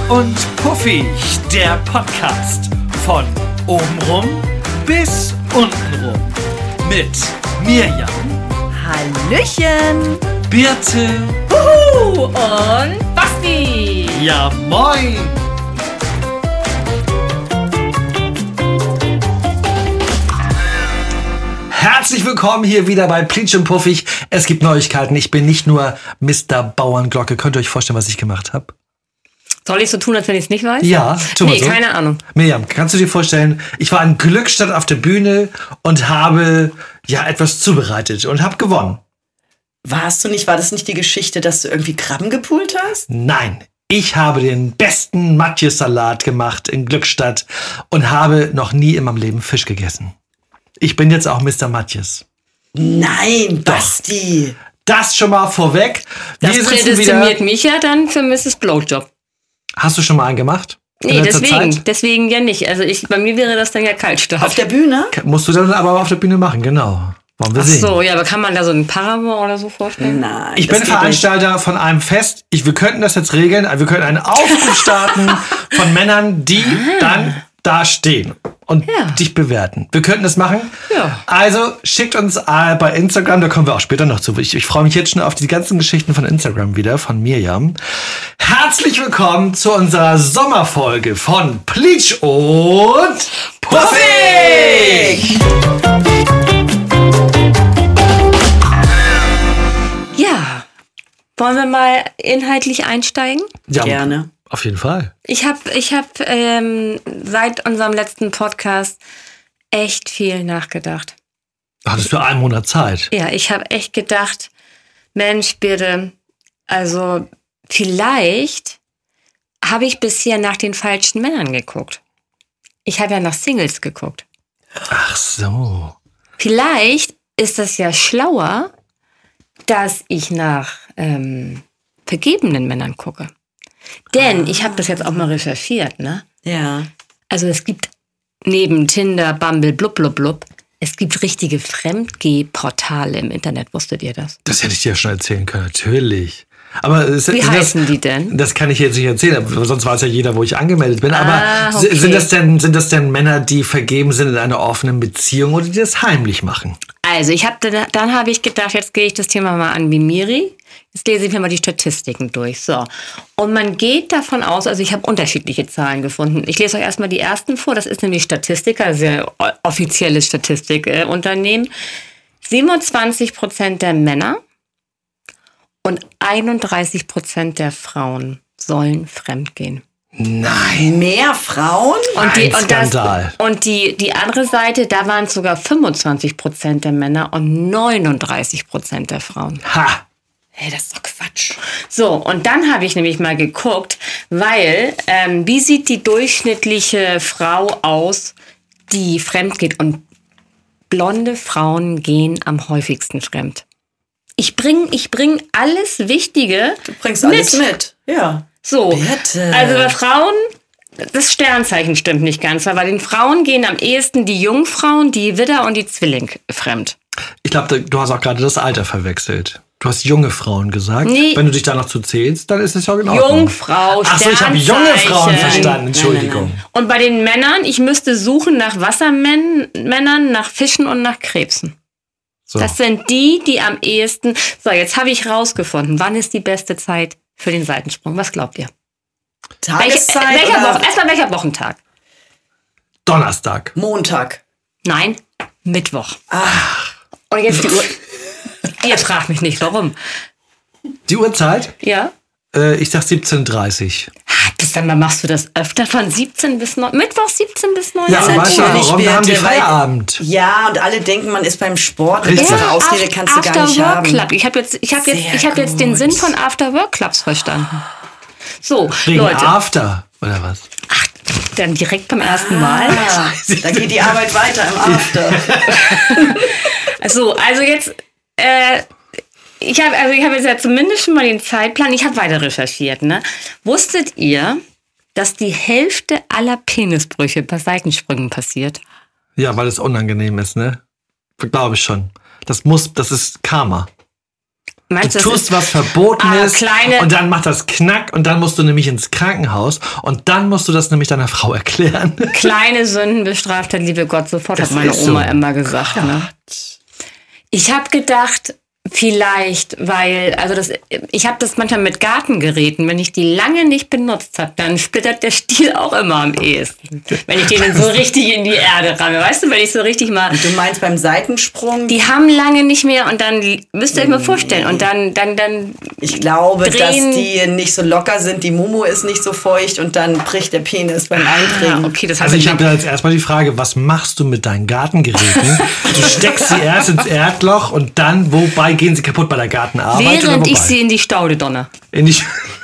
und Puffig, der Podcast von obenrum bis untenrum. Mit Mirjam, Hallöchen, Birte und Basti. Ja, moin! Herzlich willkommen hier wieder bei Plitsch und Puffig. Es gibt Neuigkeiten. Ich bin nicht nur Mr. Bauernglocke. Könnt ihr euch vorstellen, was ich gemacht habe? Soll ich so tun, als wenn ich es nicht weiß? Ja, tu mal so. Keine Ahnung. Mirjam, kannst du dir vorstellen, ich war in Glückstadt auf der Bühne und habe etwas zubereitet und habe gewonnen. War das nicht die Geschichte, dass du irgendwie Krabben gepult hast? Nein, ich habe den besten Matjes-Salat gemacht in Glückstadt und habe noch nie in meinem Leben Fisch gegessen. Ich bin jetzt auch Mr. Matjes. Nein, Basti. Das schon mal vorweg. Das prädestiniert mich ja dann für Mrs. Blowjob. Hast du schon mal einen gemacht? Nee, deswegen ja nicht. Also bei mir wäre das dann ja Kaltstart. Auf der Bühne? Musst du dann aber auf der Bühne machen, genau. Wollen wir sehen. Ach so, ja, aber kann man da so einen Paravent oder so vorstellen? Nein. Ich bin Veranstalter von einem Fest. Wir könnten das jetzt regeln. Wir können einen Aufruf starten von Männern, die dann da stehen und dich bewerten. Wir könnten das machen. Ja. Also schickt uns bei Instagram, da kommen wir auch später noch zu. Ich freue mich jetzt schon auf die ganzen Geschichten von Instagram wieder, von Mirjam. Herzlich willkommen zu unserer Sommerfolge von Plitsch und Puffig! Ja. Wollen wir mal inhaltlich einsteigen? Ja, gerne. Auf jeden Fall. Ich hab seit unserem letzten Podcast echt viel nachgedacht. Hattest du 1 Monat Zeit? Ja, ich habe echt gedacht, Mensch, bitte, also vielleicht habe ich bisher nach den falschen Männern geguckt. Ich habe ja nach Singles geguckt. Ach so. Vielleicht ist das ja schlauer, dass ich nach vergebenen Männern gucke. Denn ich habe das jetzt auch mal recherchiert, ne? Ja. Also es gibt neben Tinder, Bumble, blub, es gibt richtige Fremdgeh-Portale im Internet. Wusstet ihr das? Das hätte ich dir ja schon erzählen können, natürlich. Aber Wie heißen die denn? Das kann ich jetzt nicht erzählen, sonst weiß ja jeder, wo ich angemeldet bin. Aber okay. sind das denn Männer, die vergeben sind in einer offenen Beziehung oder die das heimlich machen? Also dann habe ich gedacht, jetzt gehe ich das Thema mal an wie Miri. Jetzt lese ich mir mal die Statistiken durch. So. Und man geht davon aus, also ich habe unterschiedliche Zahlen gefunden. Ich lese euch erstmal die ersten vor. Das ist nämlich Statistiker, sehr offizielles Statistikunternehmen. 27% der Männer und 31% der Frauen sollen fremdgehen. Nein. Mehr Frauen? Skandal. Und die andere Seite, da waren es sogar 25% der Männer und 39% der Frauen. Ha! Hey, das ist doch Quatsch. So, und dann habe ich nämlich mal geguckt, weil, wie sieht die durchschnittliche Frau aus, die fremd geht? Und blonde Frauen gehen am häufigsten fremd. Ich bring alles Wichtige Du bringst alles mit. Ja. So, Bitte. also bei Frauen, das Sternzeichen stimmt nicht ganz, weil bei den Frauen gehen am ehesten die Jungfrauen, die Widder und die Zwilling fremd. Ich glaube, du hast auch gerade das Alter verwechselt. Du hast junge Frauen gesagt. Nee. Wenn du dich danach zu zählst, dann ist es ja genau. Jungfrau, Ach so, ich habe junge Frauen verstanden. Entschuldigung. Nein. Und bei den Männern, ich müsste suchen nach Wassermännern, nach Fischen und nach Krebsen. So. Das sind die am ehesten... So, jetzt habe ich rausgefunden, wann ist die beste Zeit für den Seitensprung? Was glaubt ihr? Tageszeit Erstmal welcher Wochentag? Donnerstag. Montag. Nein, Mittwoch. Ach. Und jetzt die Uhr... Ihr fragt mich nicht, warum. Die Uhrzeit? Ja? Ich sag 17:30. Bis dann mal machst du das öfter von 17 bis 9. Mittwoch 17 bis 19 Ja, Uhr. weißt du natürlich, warum? Wir haben die Birte, weil- Feierabend. Ja, und alle denken, man ist beim Sport. Und Richtig. diese Ausrede kannst du gar nicht haben. Club. Ich habe jetzt den Sinn von After-Work-Clubs verstanden. So, Wegen Leute. After, oder was? Ach, dann direkt beim ersten Mal. Ah, da geht die Arbeit weiter im After. Also jetzt, ich habe jetzt ja zumindest schon mal den Zeitplan, ich habe weiter recherchiert, ne? Wusstet ihr, dass die Hälfte aller Penisbrüche bei Seitensprüngen passiert? Ja, weil es unangenehm ist, ne? Glaube ich schon. Das ist Karma. Meinst Du du, das tust ist- was Verbotenes kleine- und dann macht das Knack und dann musst du nämlich ins Krankenhaus und dann musst du das nämlich deiner Frau erklären. Kleine Sünden bestraft der liebe Gott sofort, Das hat meine ist so. Oma immer gesagt. Ne? Ich habe gedacht, vielleicht, weil, ich habe das manchmal mit Gartengeräten, wenn ich die lange nicht benutzt habe, dann splittert der Stiel auch immer am ehesten. Wenn ich den dann so richtig in die Erde ramme. Weißt du, wenn ich so richtig mal... Du meinst beim Seitensprung? Die haben lange nicht mehr und dann müsst ihr euch mal vorstellen und dann Ich glaube, drehen- dass die nicht so locker sind. Die Mumu ist nicht so feucht und dann bricht der Penis beim Eintreten. okay, das Also habe ich habe da jetzt erstmal die Frage, was machst du mit deinen Gartengeräten? Du steckst sie erst ins Erdloch und dann, wobei gehen sie kaputt bei der Gartenarbeit? während oder ich wobei? sie in die Staude donner. In die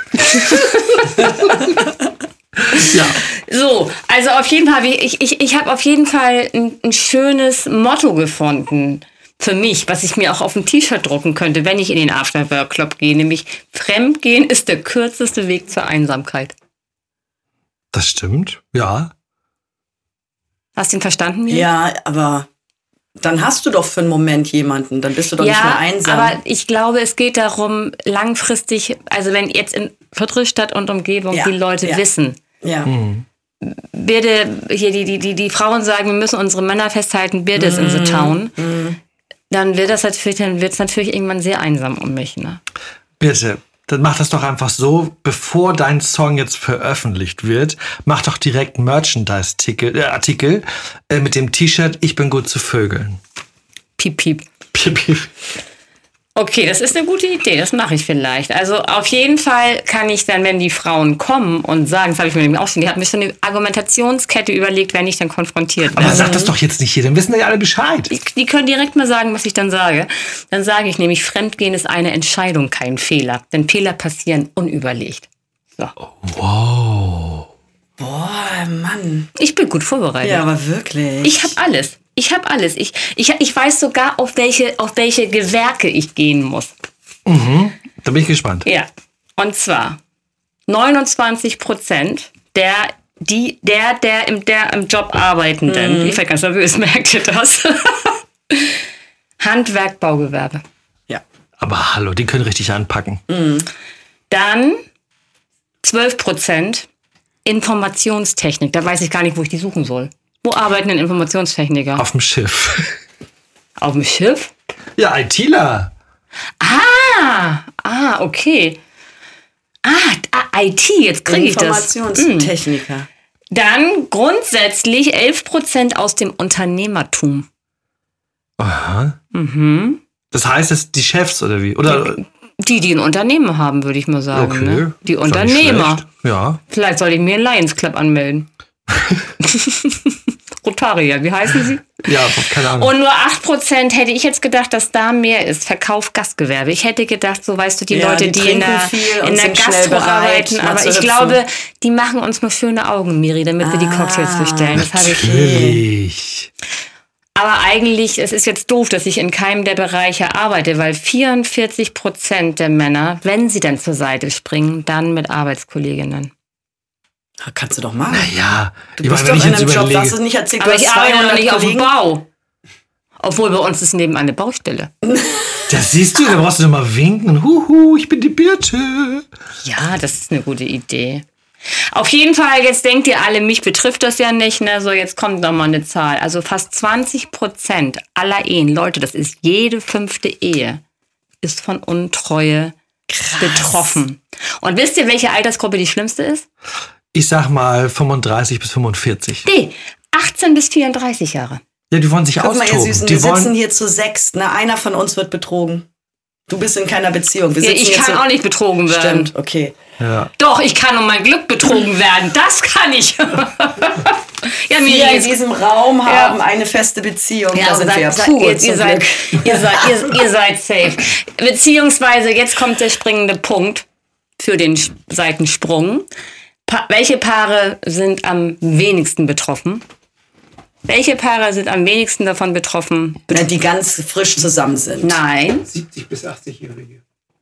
ja. So, also auf jeden Fall, ich habe auf jeden Fall ein schönes Motto gefunden für mich, was ich mir auch auf ein T-Shirt drucken könnte, wenn ich in den Afterwork Club gehe, nämlich Fremdgehen ist der kürzeste Weg zur Einsamkeit. Das stimmt, ja. Hast du ihn verstanden? Miri? Ja, aber dann hast du doch für einen Moment jemanden. Dann bist du doch nicht mehr einsam. aber ich glaube, es geht darum, langfristig, also wenn jetzt in Friedrichstadt und Umgebung Ja, die Leute ja. wissen, ja. Birde, hier die Frauen sagen, wir müssen unsere Männer festhalten, Birde ist in the town, dann wird es natürlich irgendwann sehr einsam um mich. Ne? Bitte, dann mach das doch einfach so, bevor dein Song jetzt veröffentlicht wird, mach doch direkt einen Merchandise-Artikel mit dem T-Shirt Ich bin gut zu Vögeln. Piep, piep. Piep, piep. Okay, das ist eine gute Idee, das mache ich vielleicht. Also auf jeden Fall kann ich dann, wenn die Frauen kommen und sagen, das habe ich mir nämlich auch schon, die hat mich so eine Argumentationskette überlegt, wenn ich dann konfrontiert Aber werde. sag das doch jetzt nicht hier, dann wissen ja alle Bescheid. Die können direkt mal sagen, was ich dann sage. Dann sage ich nämlich, Fremdgehen ist eine Entscheidung, kein Fehler. Denn Fehler passieren unüberlegt. So. Wow. Boah, Mann. Ich bin gut vorbereitet. Ja, aber wirklich. Ich habe alles. Ich weiß sogar, auf welche Gewerke ich gehen muss. Da bin ich gespannt. Ja. Und zwar 29% der im Job Arbeitenden, ich werde ganz nervös, merkt ihr das? Handwerk, Baugewerbe. Ja. Aber hallo, die können richtig anpacken. Dann 12% Informationstechnik. Da weiß ich gar nicht, wo ich die suchen soll. Wo arbeiten denn Informationstechniker? Auf dem Schiff. Auf dem Schiff? Ja, ITler. Okay. IT, jetzt kriege ich das. Informationstechniker. Dann grundsätzlich 11% aus dem Unternehmertum. Aha. Das heißt, es die Chefs oder wie? Oder Die ein Unternehmen haben, würde ich mal sagen. okay. Ne? Die Ist doch nicht Unternehmer. schlecht. Ja. Vielleicht soll ich mir einen Lions Club anmelden. Rotarier, wie heißen sie? Ja, keine Ahnung. Und nur 8% hätte ich jetzt gedacht, dass da mehr ist. Verkauf, Gastgewerbe. Ich hätte gedacht, so weißt du, die Ja, Leute, die die in trinken der, viel und in der sind schnell Gastro bereit, arbeiten. mal Aber zu ich hüpfen. glaube, die machen uns nur schöne Augen, Miri, damit wir die Cocktails bestellen. Das habe ich. Natürlich. Aber eigentlich, es ist jetzt doof, dass ich in keinem der Bereiche arbeite, weil 44% der Männer, wenn sie dann zur Seite springen, dann mit Arbeitskolleginnen. Kannst du doch machen. Ja. Du bist doch in einem Job, hast du nicht erzählt, du Aber hast ich arbeite noch 200 nicht auf dem Kollegen. Bau. Obwohl bei uns ist nebenan eine Baustelle. Das siehst du, da brauchst du doch mal winken. Huhu, ich bin die Birte. Ja, das ist eine gute Idee. Auf jeden Fall, jetzt denkt ihr alle, mich betrifft das ja nicht, ne? So, jetzt kommt noch mal eine Zahl. Also fast 20% aller Ehen, Leute, das ist jede 5. Ehe, ist von Untreue betroffen. Und wisst ihr, welche Altersgruppe die schlimmste ist? Ich sag mal 35 bis 45. Nee, 18 bis 34 Jahre. Ja, die wollen sich Guck mal, ihr austoben. Süßen, Die wir sitzen wollen, hier zu 6. Ne? Einer von uns wird betrogen. Du bist in keiner Beziehung. Wir Ja, sitzen ich jetzt kann so- auch nicht betrogen werden. Stimmt, okay. ja. Doch, ich kann um mein Glück betrogen werden. Das kann ich. Ja, Miri, Wir in jetzt- diesem Raum haben eine feste Beziehung. Ja, da sind wir ja seid, pur ihr, zum seid, Glück. ihr seid safe. Beziehungsweise, jetzt kommt der springende Punkt für den Seitensprung. Welche Paare sind am wenigsten betroffen? Welche Paare sind am wenigsten davon betroffen? Na, die ganz frisch zusammen sind. Nein. 70 bis 80-Jährige.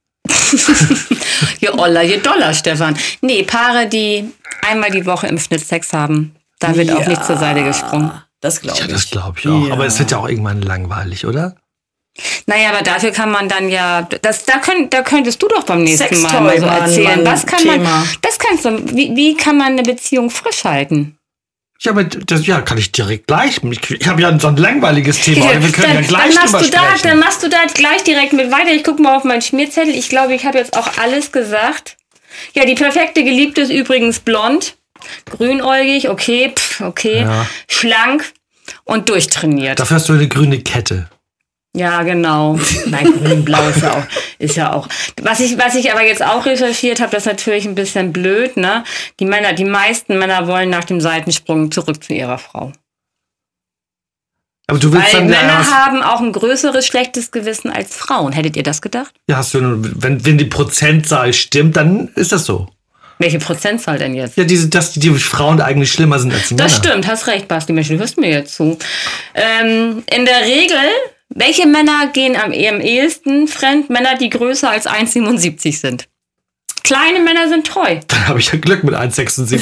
Je Oller, je Dollar, Stefan. Nee, Paare, die einmal die Woche im Schnitt Sex haben. Da wird auch nicht zur Seite gesprungen. Das glaube Ja, ich. das glaube ich auch. Ja. Aber es wird ja auch irgendwann langweilig, oder? Naja, aber dafür kann man dann ja, da könntest du doch beim nächsten Mal Sextoy mal so war erzählen. ein Was kann Thema. man, das kannst du, wie kann man eine Beziehung frisch halten? Ja, aber das kann ich direkt gleich. Ich habe ja so ein langweiliges Thema. Wir können ja gleich drüber sprechen. Dann machst du da gleich direkt mit weiter. Ich gucke mal auf meinen Schmierzettel. Ich glaube, ich habe jetzt auch alles gesagt. Ja, die perfekte Geliebte ist übrigens blond, grünäugig, okay. Ja. Schlank und durchtrainiert. Dafür hast du eine grüne Kette. Ja, genau. Nein, grün-blau ist ja auch. Was ich aber jetzt auch recherchiert habe, das ist natürlich ein bisschen blöd, ne? Die meisten Männer wollen nach dem Seitensprung zurück zu ihrer Frau. Aber du willst Weil dann Männer haben auch ein größeres schlechtes Gewissen als Frauen. Hättet ihr das gedacht? Ja, hast du, wenn die Prozentzahl stimmt, dann ist das so. Welche Prozentzahl denn jetzt? Ja, dass die Frauen eigentlich schlimmer sind als die Männer. Das stimmt, hast recht, Basti. Mensch, du hörst mir jetzt zu. In der Regel, welche Männer gehen am ehesten fremd? Männer, die größer als 1,77 sind. Kleine Männer sind treu. Dann habe ich ja Glück mit 1,76.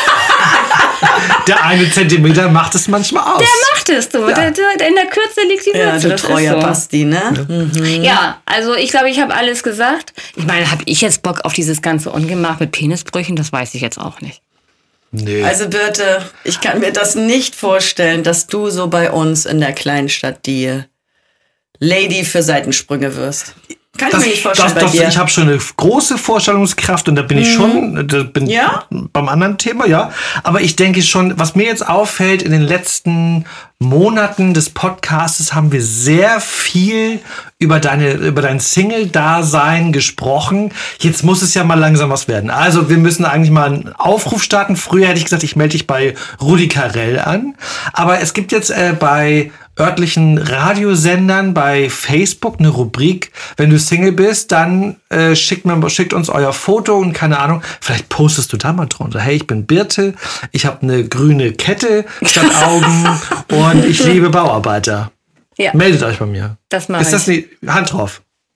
Der eine Zentimeter macht es manchmal aus. Der macht es, du. Ja. In der Kürze liegt die Ja, Würze. du Das treuer ist so. Basti, ne? Mhm. Ja, also ich glaube, ich habe alles gesagt. Ich meine, habe ich jetzt Bock auf dieses ganze Ungemach mit Penisbrüchen? Das weiß ich jetzt auch nicht. Nee. Also Birte, ich kann mir das nicht vorstellen, dass du so bei uns in der Kleinstadt die Lady für Seitensprünge wirst. Kann ich mir nicht vorstellen bei dir. Ich habe schon eine große Vorstellungskraft und da bin ich schon, Ja? beim anderen Thema, ja. Aber ich denke schon, was mir jetzt auffällt, in den letzten Monaten des Podcasts haben wir sehr viel über dein Single-Dasein gesprochen. Jetzt muss es ja mal langsam was werden. Also wir müssen eigentlich mal einen Aufruf starten. Früher hätte ich gesagt, ich melde dich bei Rudi Carrell an. Aber es gibt jetzt bei örtlichen Radiosendern bei Facebook eine Rubrik, wenn du Single bist, dann schickt uns euer Foto und keine Ahnung, vielleicht postest du da mal drunter. Hey, ich bin Birte, ich habe eine grüne Kette statt Augen und ich liebe Bauarbeiter. Ja. Meldet euch bei mir. Das mache Ist das die Hand drauf?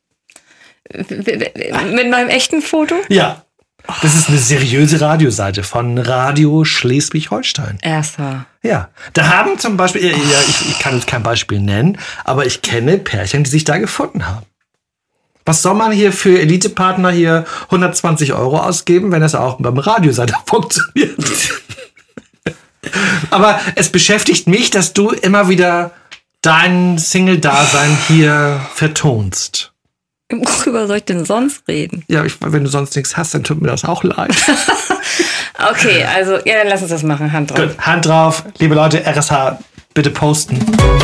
Mit meinem echten Foto? Ja. Das ist eine seriöse Radioseite von Radio Schleswig-Holstein. Erster. Ja, da haben zum Beispiel, ich kann jetzt kein Beispiel nennen, aber ich kenne Pärchen, die sich da gefunden haben. Was soll man hier für Elite-Partner hier 120 € ausgeben, wenn das auch beim Radiosender funktioniert? Aber es beschäftigt mich, dass du immer wieder dein Single-Dasein hier vertonst. Worüber soll ich denn sonst reden? Ja, wenn du sonst nichts hast, dann tut mir das auch leid. Okay, also, ja, dann lass uns das machen. Hand drauf. Gut, Hand drauf. Liebe Leute, RSH, bitte posten.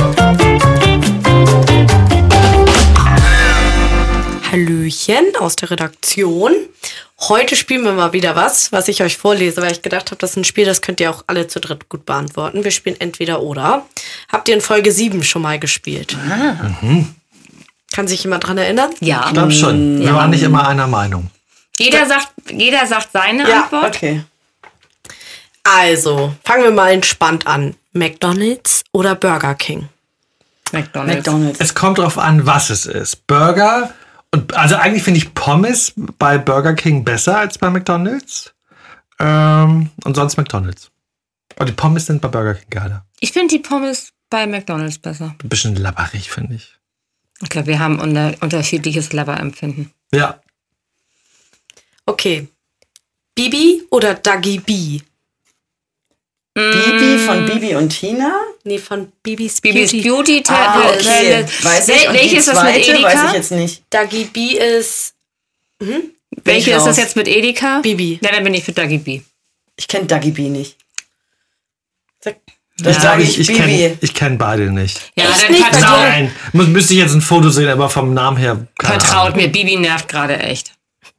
Hallöchen aus der Redaktion. Heute spielen wir mal wieder was ich euch vorlese, weil ich gedacht habe, das ist ein Spiel, das könnt ihr auch alle zu dritt gut beantworten. Wir spielen entweder oder. Habt ihr in Folge 7 schon mal gespielt? Kann sich jemand dran erinnern? Ja. Ich glaube schon. Wir waren nicht immer einer Meinung. Jeder sagt seine Antwort. Okay. Also, fangen wir mal entspannt an. McDonald's oder Burger King? McDonald's. Es kommt drauf an, was es ist. Burger, also eigentlich finde ich Pommes bei Burger King besser als bei McDonald's. Und sonst McDonald's. Und die Pommes sind bei Burger King geiler. Ich finde die Pommes bei McDonald's besser. Ein bisschen labberig, finde ich. Ich glaube, wir haben unterschiedliches Leberempfinden. Ja. Okay. Bibi oder Dagi B? Bibi von Bibi und Tina? Nee, von Bibis Beauty. Okay. Weiß ich. Und Welche die ist das mit zweite Edeka? weiß ich jetzt nicht. Dagi B ist Welche ist raus. das jetzt mit Edeka? Bibi. Ja, dann bin ich für Dagi B. Ich kenne Dagi B nicht. Ich Das sage ich Bibi. Ich kenn beide nicht. Ja, Echt dann nicht? Nein, müsste ich jetzt ein Foto sehen, aber vom Namen her. keine vertraut Ahnung. mir, Bibi nervt gerade echt.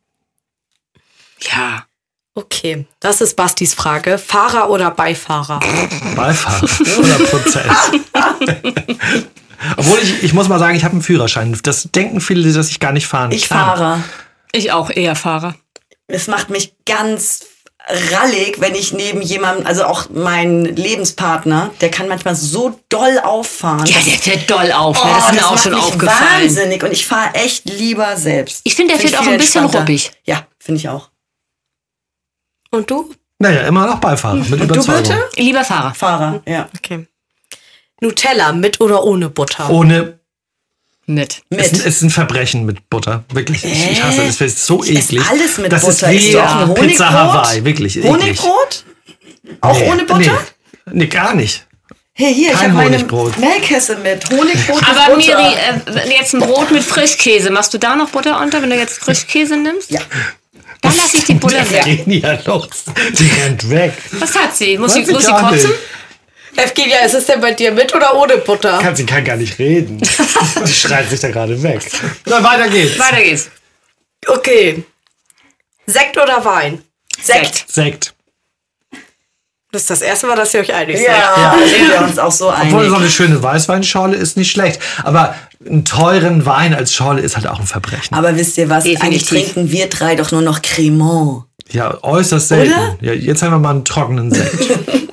Ja. Okay, das ist Bastis Frage. Fahrer oder Beifahrer? Beifahrer, 100%. Obwohl ich muss mal sagen, ich habe einen Führerschein. Das denken viele, dass ich gar nicht fahren Ich kann. fahre. Ich auch eher Fahrer. Es macht mich ganz rallig, wenn ich neben jemandem, also auch mein Lebenspartner, der kann manchmal so doll auffahren. Ja, der fährt doll auf. Ne? Oh, Das ist mir das auch macht schon mich aufgefallen. wahnsinnig und ich fahre echt lieber selbst. Ich finde, der Find fährt auch viel ein bisschen entspannter. ruppig. Ja, finde ich auch. Und du? Naja, immer noch Beifahrer. Mit Und du Überzeugung. bitte? Lieber Fahrer. Fahrer, ja. Okay. Nutella mit oder ohne Butter? Ohne. Mit. Es ist ein Verbrechen mit Butter. Wirklich. Ich hasse das. Das ist so eklig. Ist alles mit das Butter. ist wie Isst du auch ein Pizza Honigbrot? Hawaii. Wirklich eklig. Honigbrot? Auch ohne Butter? Nee, gar nicht. Hey, hier, Kein ich habe meine Honigbrot. Melkkesse mit. Honigbrot mit Aber Butter. Miri, jetzt ein Brot mit Frischkäse. Machst du da noch Butter unter, wenn du jetzt Frischkäse nimmst? Ja. Dann lasse ich die Butter weg. Genial los. Die rennt weg. Was hat sie? Muss sie Weiß ich gar kotzen? nicht. Evgenia, ist es denn bei dir mit oder ohne Butter? Sie kann gar nicht reden. Die schreit sich da gerade weg. Na, weiter geht's. Weiter geht's. Okay. Sekt oder Wein? Sekt. Das ist das erste Mal, dass ihr euch einig seid. Ja, sind wir uns auch so Obwohl einig. so eine schöne Weißweinschorle ist nicht schlecht. Aber einen teuren Wein als Schorle ist halt auch ein Verbrechen. Aber wisst ihr was? Definitiv. Eigentlich trinken wir drei doch nur noch Cremant. Ja, äußerst selten. Oder? Ja, jetzt haben wir mal einen trockenen Sekt.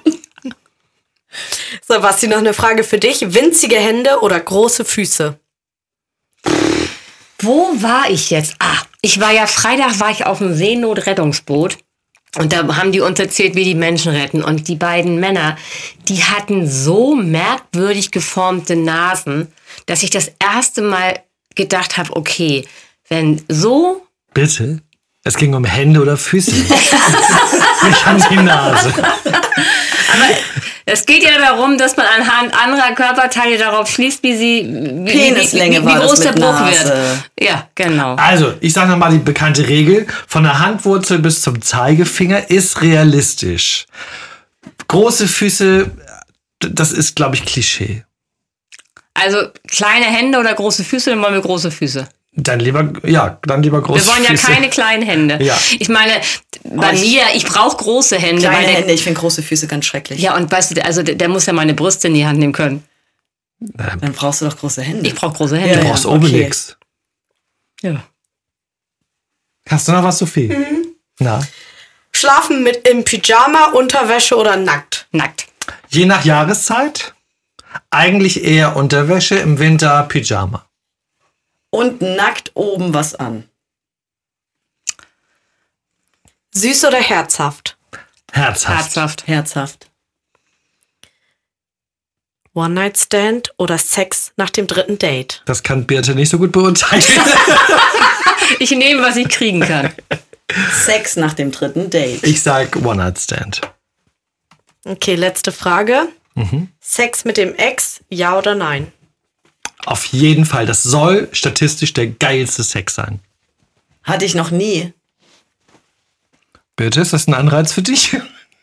So, Basti, noch eine Frage für dich. Winzige Hände oder große Füße? Wo war ich jetzt? Freitag war ich auf dem Seenotrettungsboot. Und da haben die uns erzählt, wie die Menschen retten. Und die beiden Männer, die hatten so merkwürdig geformte Nasen, dass ich das erste Mal gedacht habe, okay, wenn so... Bitte? Es ging um Hände oder Füße. Nicht um die Nase. Es geht ja darum, dass man anhand anderer Körperteile darauf schließt, wie Penislänge war das groß der mit Bruch Nase. wird. Ja, genau. Also, ich sage nochmal die bekannte Regel. Von der Handwurzel bis zum Zeigefinger ist realistisch. Große Füße, das ist, glaube ich, Klischee. Also kleine Hände oder große Füße, dann wollen wir große Füße. Dann lieber große Füße. Wir wollen ja keine kleinen Hände. Ja. Ich meine, bei mir, ich brauche große Hände. Kleine weil der, Hände, ich finde große Füße ganz schrecklich. Ja, und weißt du, also der muss ja meine Brüste in die Hand nehmen können. Dann brauchst du doch große Hände. Ich brauche große Hände. Du brauchst okay. Obelix. Ja. Hast du noch was, Sophie? Na? Schlafen mit im Pyjama, Unterwäsche oder nackt? Nackt. Je nach Jahreszeit. Eigentlich eher Unterwäsche, im Winter Pyjama. Und nackt oben was an. Süß oder herzhaft? Herzhaft. Herzhaft. One-Night-Stand oder Sex nach dem 3. Date? Das kann Birte nicht so gut beurteilen. Ich nehme, was ich kriegen kann. Sex nach dem 3. Date. Ich sag One-Night-Stand. Okay, letzte Frage. Sex mit dem Ex, ja oder nein? Auf jeden Fall. Das soll statistisch der geilste Sex sein. Hatte ich noch nie. Birte, ist das ein Anreiz für dich?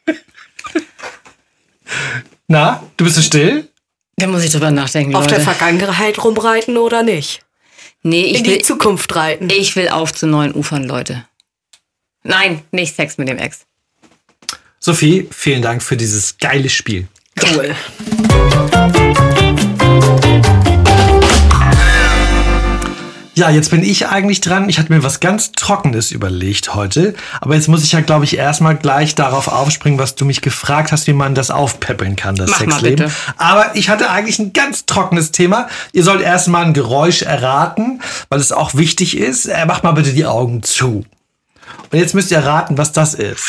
Na, du bist so still? Da muss ich drüber nachdenken, Auf Leute. der Vergangenheit rumreiten oder nicht? Nee, In die Zukunft reiten. ich will auf zu neuen Ufern, Leute. Nein, nicht Sex mit dem Ex. Sophie, vielen Dank für dieses geile Spiel. Cool. Ja, jetzt bin ich eigentlich dran. Ich hatte mir was ganz Trockenes überlegt heute. Aber jetzt muss ich ja, glaube ich, erstmal gleich darauf aufspringen, was du mich gefragt hast, wie man das aufpäppeln kann, das Mach mal Sexleben. bitte. Aber ich hatte eigentlich ein ganz trockenes Thema. Ihr sollt erstmal ein Geräusch erraten, weil es auch wichtig ist. Macht mal bitte die Augen zu. Und jetzt müsst ihr raten, was das ist.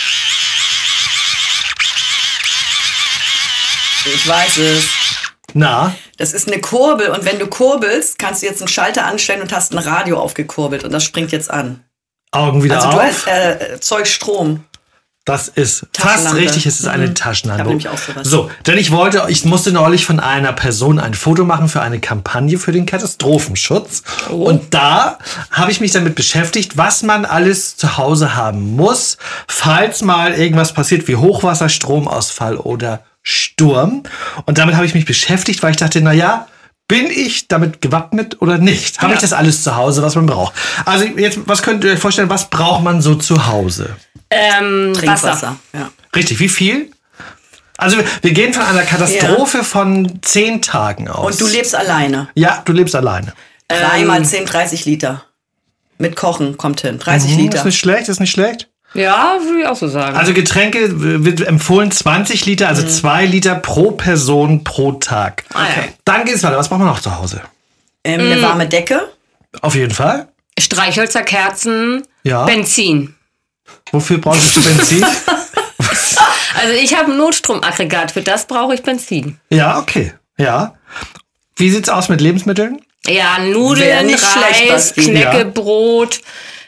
Ich weiß es. Na? Das ist eine Kurbel und wenn du kurbelst, kannst du jetzt einen Schalter anstellen und hast ein Radio aufgekurbelt und das springt jetzt an. Augen wieder Also auf. du erzeugst Strom. Das ist fast Taschenlampe. richtig, es ist eine Ich Taschenlampe. hab nämlich auch sowas. So, denn ich musste neulich von einer Person ein Foto machen für eine Kampagne für den Katastrophenschutz. Und da habe ich mich damit beschäftigt, was man alles zu Hause haben muss, falls mal irgendwas passiert wie Hochwasser, Stromausfall oder Sturm. Und damit habe ich mich beschäftigt, weil ich dachte, na ja, bin ich damit gewappnet oder nicht? Habe ich das alles zu Hause, was man braucht? Also jetzt, was könnt ihr euch vorstellen, was braucht man so zu Hause? Trinkwasser. Wasser. Ja. Richtig, wie viel? Also wir gehen von einer Katastrophe von 10 Tagen aus. Und du lebst alleine. Ja, du lebst alleine. 3 mal 10, 30 Liter. Mit Kochen kommt hin. 30 Ist Liter. nicht schlecht, ist nicht schlecht. Ja, würde ich auch so sagen. Also Getränke wird empfohlen 20 Liter, also 2 Liter pro Person pro Tag. Okay. Dann geht's weiter. Was braucht man noch zu Hause? Eine warme Decke. Auf jeden Fall. Streichhölzer, Kerzen, Ja. Benzin. Wofür brauchst du Benzin? Also ich habe ein Notstromaggregat, für das brauche ich Benzin. Ja, okay. Ja. Wie sieht's aus mit Lebensmitteln? Ja, Wär Nudeln, nicht schlecht, Reis, Basti. Knäckebrot,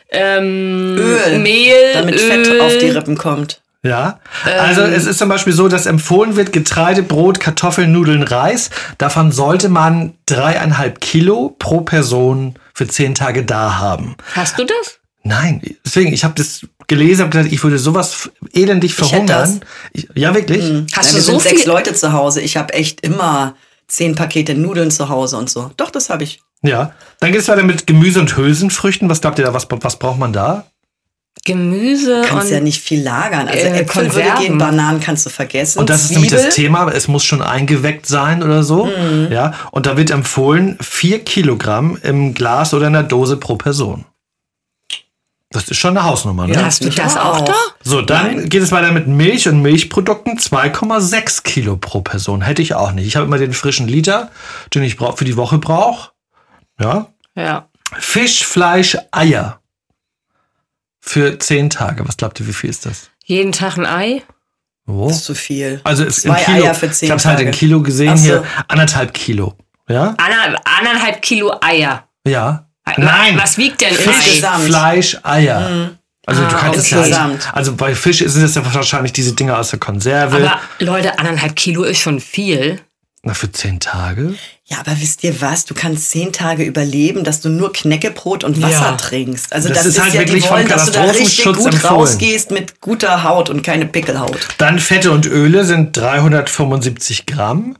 Öl, Mehl, damit Öl. Fett auf die Rippen kommt. Ja, also es ist zum Beispiel so, dass empfohlen wird Getreide, Brot, Kartoffeln, Nudeln, Reis. Davon sollte man 3,5 Kilo pro Person für 10 Tage da haben. Hast du das? Nein, deswegen, ich habe das gelesen, habe gedacht, ich würde sowas elendig hätte verhungern. Ja, wirklich? Hast Ja, du wir so sind 6 viel? Leute zu Hause. Ich habe echt immer 10 Pakete Nudeln zu Hause und so. Doch, das habe ich. Ja. Dann geht es weiter mit Gemüse und Hülsenfrüchten. Was glaubt ihr da, was braucht man da? Gemüse Du kannst und ja nicht viel lagern. Also Äpfel würde Konserven. gehen, Bananen kannst du vergessen. Und das ist nämlich das Thema, es muss schon eingeweckt sein oder so. Ja. Und da wird empfohlen 4 Kilogramm im Glas oder in der Dose pro Person. Das ist schon eine Hausnummer, ne? Ja. Hast du mich das auch. auch da? So, dann geht es weiter mit Milch und Milchprodukten. 2,6 Kilo pro Person. Hätte ich auch nicht. Ich habe immer den frischen Liter, den ich für die Woche brauche. Ja. Ja. Fisch, Fleisch, Eier. Für 10 Tage. Was glaubt ihr, wie viel ist das? Jeden Tag ein Ei? Wo? Das ist zu viel. Also ist im 2 Kilo. Eier für 10 Ich habe es halt in Tage. Kilo gesehen Ach so. hier. 1,5 Kilo. Ja? 1,5 Kilo Eier. Ja. Nein. Was wiegt denn ein Fisch, Ei? Insgesamt. Fleisch, Eier. Also du kannst es ja insgesamt. halt, also bei Fisch sind es ja wahrscheinlich diese Dinger aus der Konserve. Aber Leute, 1,5 Kilo ist schon viel. Na, für 10 Tage? Ja, aber wisst ihr was? Du kannst 10 Tage überleben, dass du nur Knäckebrot und Wasser Ja. trinkst. Also Das das, ist ist halt ja, die wirklich vom wollen, dass du da richtig Katastrophenschutz gut empfohlen. rausgehst mit guter Haut und keine Pickelhaut. Dann Fette und Öle sind 375 Gramm.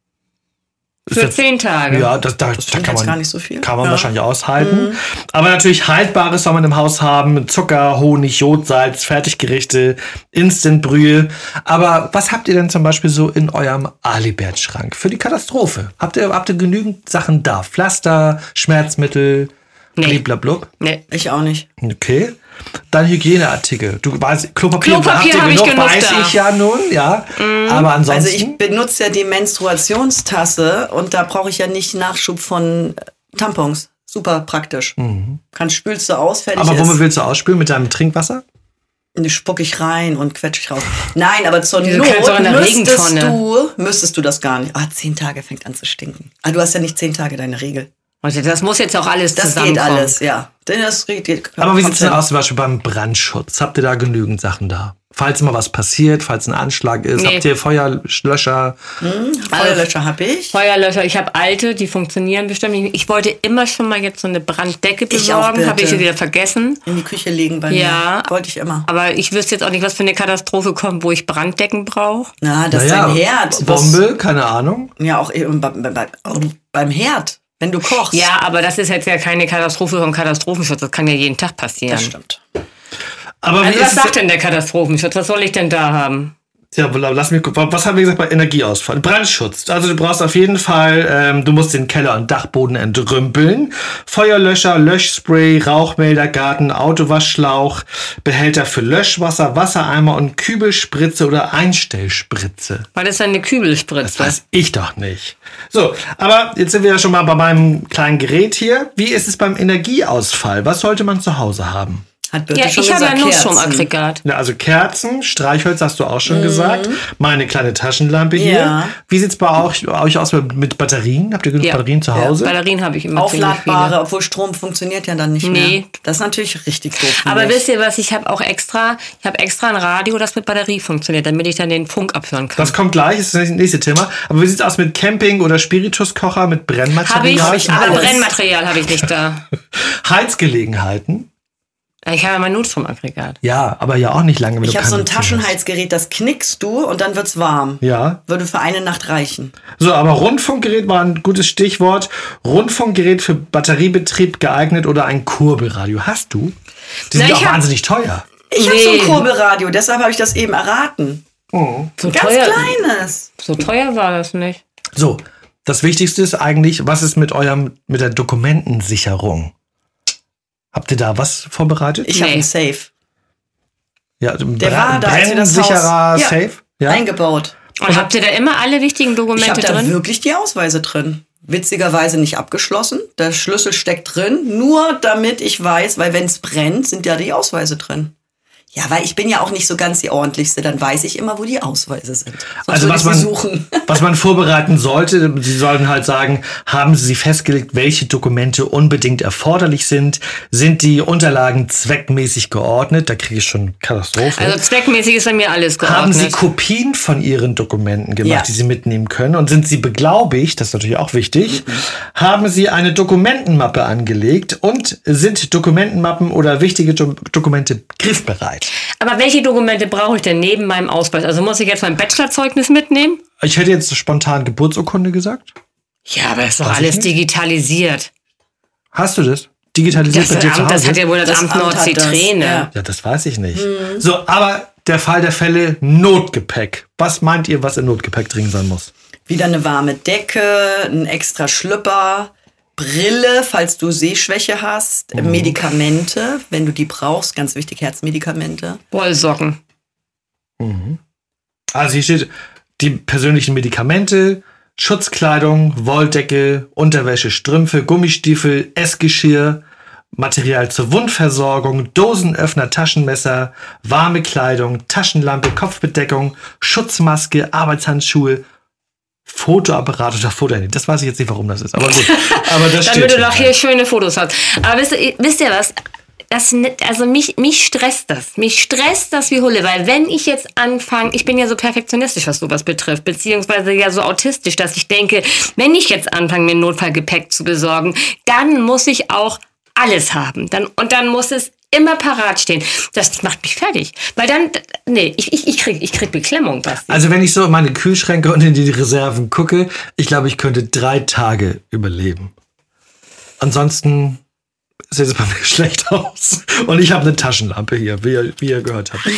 Ist Für jetzt- 10 Tage. Ja, da kann jetzt man, gar nicht so viel. kann man Ja. wahrscheinlich aushalten. Aber natürlich Haltbares soll man im Haus haben. Zucker, Honig, Jodsalz, Fertiggerichte, Instantbrühe. Aber was habt ihr denn zum Beispiel so in eurem Alibert-Schrank für die Katastrophe? Habt ihr genügend Sachen da? Pflaster, Schmerzmittel, Nee. bliblablub? Nee. Ich auch nicht. Okay. Dann Hygieneartikel. Du weißt, Klopapier Klopapier habt ihr hab ich genug weiß da. ich ja nun, ja. Aber ansonsten. Also ich benutze ja die Menstruationstasse und da brauche ich ja nicht Nachschub von Tampons. Super praktisch. Spülst du aus, fertig aber ist. womit willst du ausspülen? Mit deinem Trinkwasser? Die spuck ich rein und quetsch ich raus. Nein, aber zur Wieso Not kannst du auch in der Regentonne? müsstest du das gar nicht. 10 Tage fängt an zu stinken. Du hast ja nicht 10 Tage deine Regel. Also das muss jetzt auch alles Das zusammenkommen. geht alles, ja. Das geht, Aber wie sieht es denn kommt aus zum Beispiel beim Brandschutz? Habt ihr da genügend Sachen da? Falls mal was passiert, falls ein Anschlag ist, Nee. habt ihr Feuerlöscher? hin. Feuerlöscher habe ich. Feuerlöscher, ich habe alte, die funktionieren bestimmt nicht. Ich wollte immer schon mal jetzt so eine Branddecke Ich auch, besorgen, habe ich bitte. sie wieder vergessen. In die Küche legen bei Ja. mir. Wollte ich immer. Aber ich wüsste jetzt auch nicht, was für eine Katastrophe kommt, wo ich Branddecken brauche. Na, das ist Naja, dein Herd. Bombe, keine Ahnung. Ja, auch eben beim Herd, wenn du kochst. Ja, aber das ist jetzt ja keine Katastrophe vom Katastrophenschutz. Das kann ja jeden Tag passieren. Das stimmt. Aber Also wie was ist es sagt denn der Katastrophenschutz? Was soll ich denn da haben? Ja, lass mich gucken. Was haben wir gesagt bei Energieausfall? Brandschutz. Also du brauchst auf jeden Fall, du musst den Keller und Dachboden entrümpeln. Feuerlöscher, Löschspray, Rauchmelder, Garten, Autowaschschlauch, Behälter für Löschwasser, Wassereimer und Kübelspritze oder Einstellspritze. Was ist denn eine Das Kübelspritze? weiß ich doch nicht. So, aber jetzt sind wir ja schon mal bei meinem kleinen Gerät hier. Wie ist es beim Energieausfall? Was sollte man zu Hause haben? Hat Birte Ja, schon ich habe ja gesagt, nur Kerzen. Stromaggregat. Ja, also Kerzen, Streichholz hast du auch schon gesagt. Meine kleine Taschenlampe hier. Ja. Wie sieht's bei euch aus mit Batterien? Habt ihr genug Ja. Batterien zu Hause? Batterien habe ich immer ziemlich Aufladbare, obwohl Strom funktioniert ja dann nicht Nee. mehr. Das ist natürlich richtig doof. viele. Aber finde ich. wisst ihr was, ich habe extra ein Radio, das mit Batterie funktioniert, damit ich dann den Funk abhören kann. Das kommt gleich, das ist das nächste Thema. Aber wie sieht's aus mit Camping oder Spirituskocher, mit Brennmaterial? Habe ich, aber alles. Brennmaterial habe ich nicht da. Heizgelegenheiten? Ich habe mein Notstromaggregat. Ja, aber ja auch nicht lange. wenn Ich du habe so ein kein Benzin hast. Taschenheizgerät, das knickst du und dann wird's warm. Ja. Würde für eine Nacht reichen. So, aber Rundfunkgerät war ein gutes Stichwort. Rundfunkgerät für Batteriebetrieb geeignet oder ein Kurbelradio. Hast du? Die sind Na, auch ich hab- wahnsinnig teuer. Ich habe so ein Nee. Kurbelradio, deshalb habe ich das eben erraten. So Ganz teuer, kleines. so teuer war das nicht. So, das Wichtigste ist eigentlich, was ist mit der Dokumentensicherung? Habt ihr da was vorbereitet? Ich habe Nee. einen Safe. Ja, Der war da, als wir das brennsicherer Haus Safe? Ja. eingebaut. Und habt ihr da immer alle wichtigen Ich habe Dokumente da drin? wirklich die Ausweise drin. Witzigerweise nicht abgeschlossen. Der Schlüssel steckt drin, nur damit ich weiß, weil wenn es brennt, sind ja die Ausweise drin. Ja, weil ich bin ja auch nicht so ganz die ordentlichste, dann weiß ich immer, wo die Ausweise sind. Sonst Also würde was ich sie suchen. was man vorbereiten sollte, Sie sollten halt sagen, haben Sie festgelegt, welche Dokumente unbedingt erforderlich sind? Sind die Unterlagen zweckmäßig geordnet? Da kriege ich schon Katastrophe. Also zweckmäßig ist bei mir alles geordnet. Haben Sie Kopien von Ihren Dokumenten gemacht, Ja. die Sie mitnehmen können? Und sind Sie beglaubigt? Das ist natürlich auch wichtig. Haben Sie eine Dokumentenmappe angelegt? Und sind Dokumentenmappen oder wichtige Dokumente griffbereit? Aber welche Dokumente brauche ich denn neben meinem Ausweis? Also muss ich jetzt mein Bachelorzeugnis mitnehmen? Ich hätte jetzt spontan Geburtsurkunde gesagt. Ja, aber ist doch Weiß ich alles nicht. digitalisiert. Hast du das? Digitalisiert Das, bei dir zu Amt, Hause? das hat ja wohl das Amt Amt Nordsee hat das, Träne. ja. Ja, das weiß ich nicht. So, aber der Fall der Fälle, Notgepäck. Was meint ihr, was im Notgepäck drin sein muss? Wieder eine warme Decke, ein extra Schlüpper, Brille, falls du Sehschwäche hast, Medikamente, wenn du die brauchst, ganz wichtig, Herzmedikamente. Wollsocken. Also hier steht die persönlichen Medikamente, Schutzkleidung, Wolldecke, Unterwäsche, Strümpfe, Gummistiefel, Essgeschirr, Material zur Wundversorgung, Dosenöffner, Taschenmesser, warme Kleidung, Taschenlampe, Kopfbedeckung, Schutzmaske, Arbeitshandschuhe, Fotoapparat oder Fotohandy. Das weiß ich jetzt nicht, warum das ist. Aber gut. Aber das Damit steht du schon doch da. hier schöne Fotos hast. Aber wisst ihr was? Also mich stresst das. Mich stresst das wie Hulle, weil wenn ich jetzt anfange, ich bin ja so perfektionistisch, was sowas betrifft, beziehungsweise ja so autistisch, dass ich denke, wenn ich jetzt anfange, mir Notfallgepäck zu besorgen, dann muss ich auch alles haben. Dann muss es immer parat stehen. Das macht mich fertig. Weil dann, nee, ich krieg Beklemmung. Basti. Also wenn ich so in meine Kühlschränke und in die Reserven gucke, ich glaube, ich könnte 3 Tage überleben. Ansonsten sieht es bei mir schlecht aus. Und ich habe eine Taschenlampe hier, wie ihr gehört habt.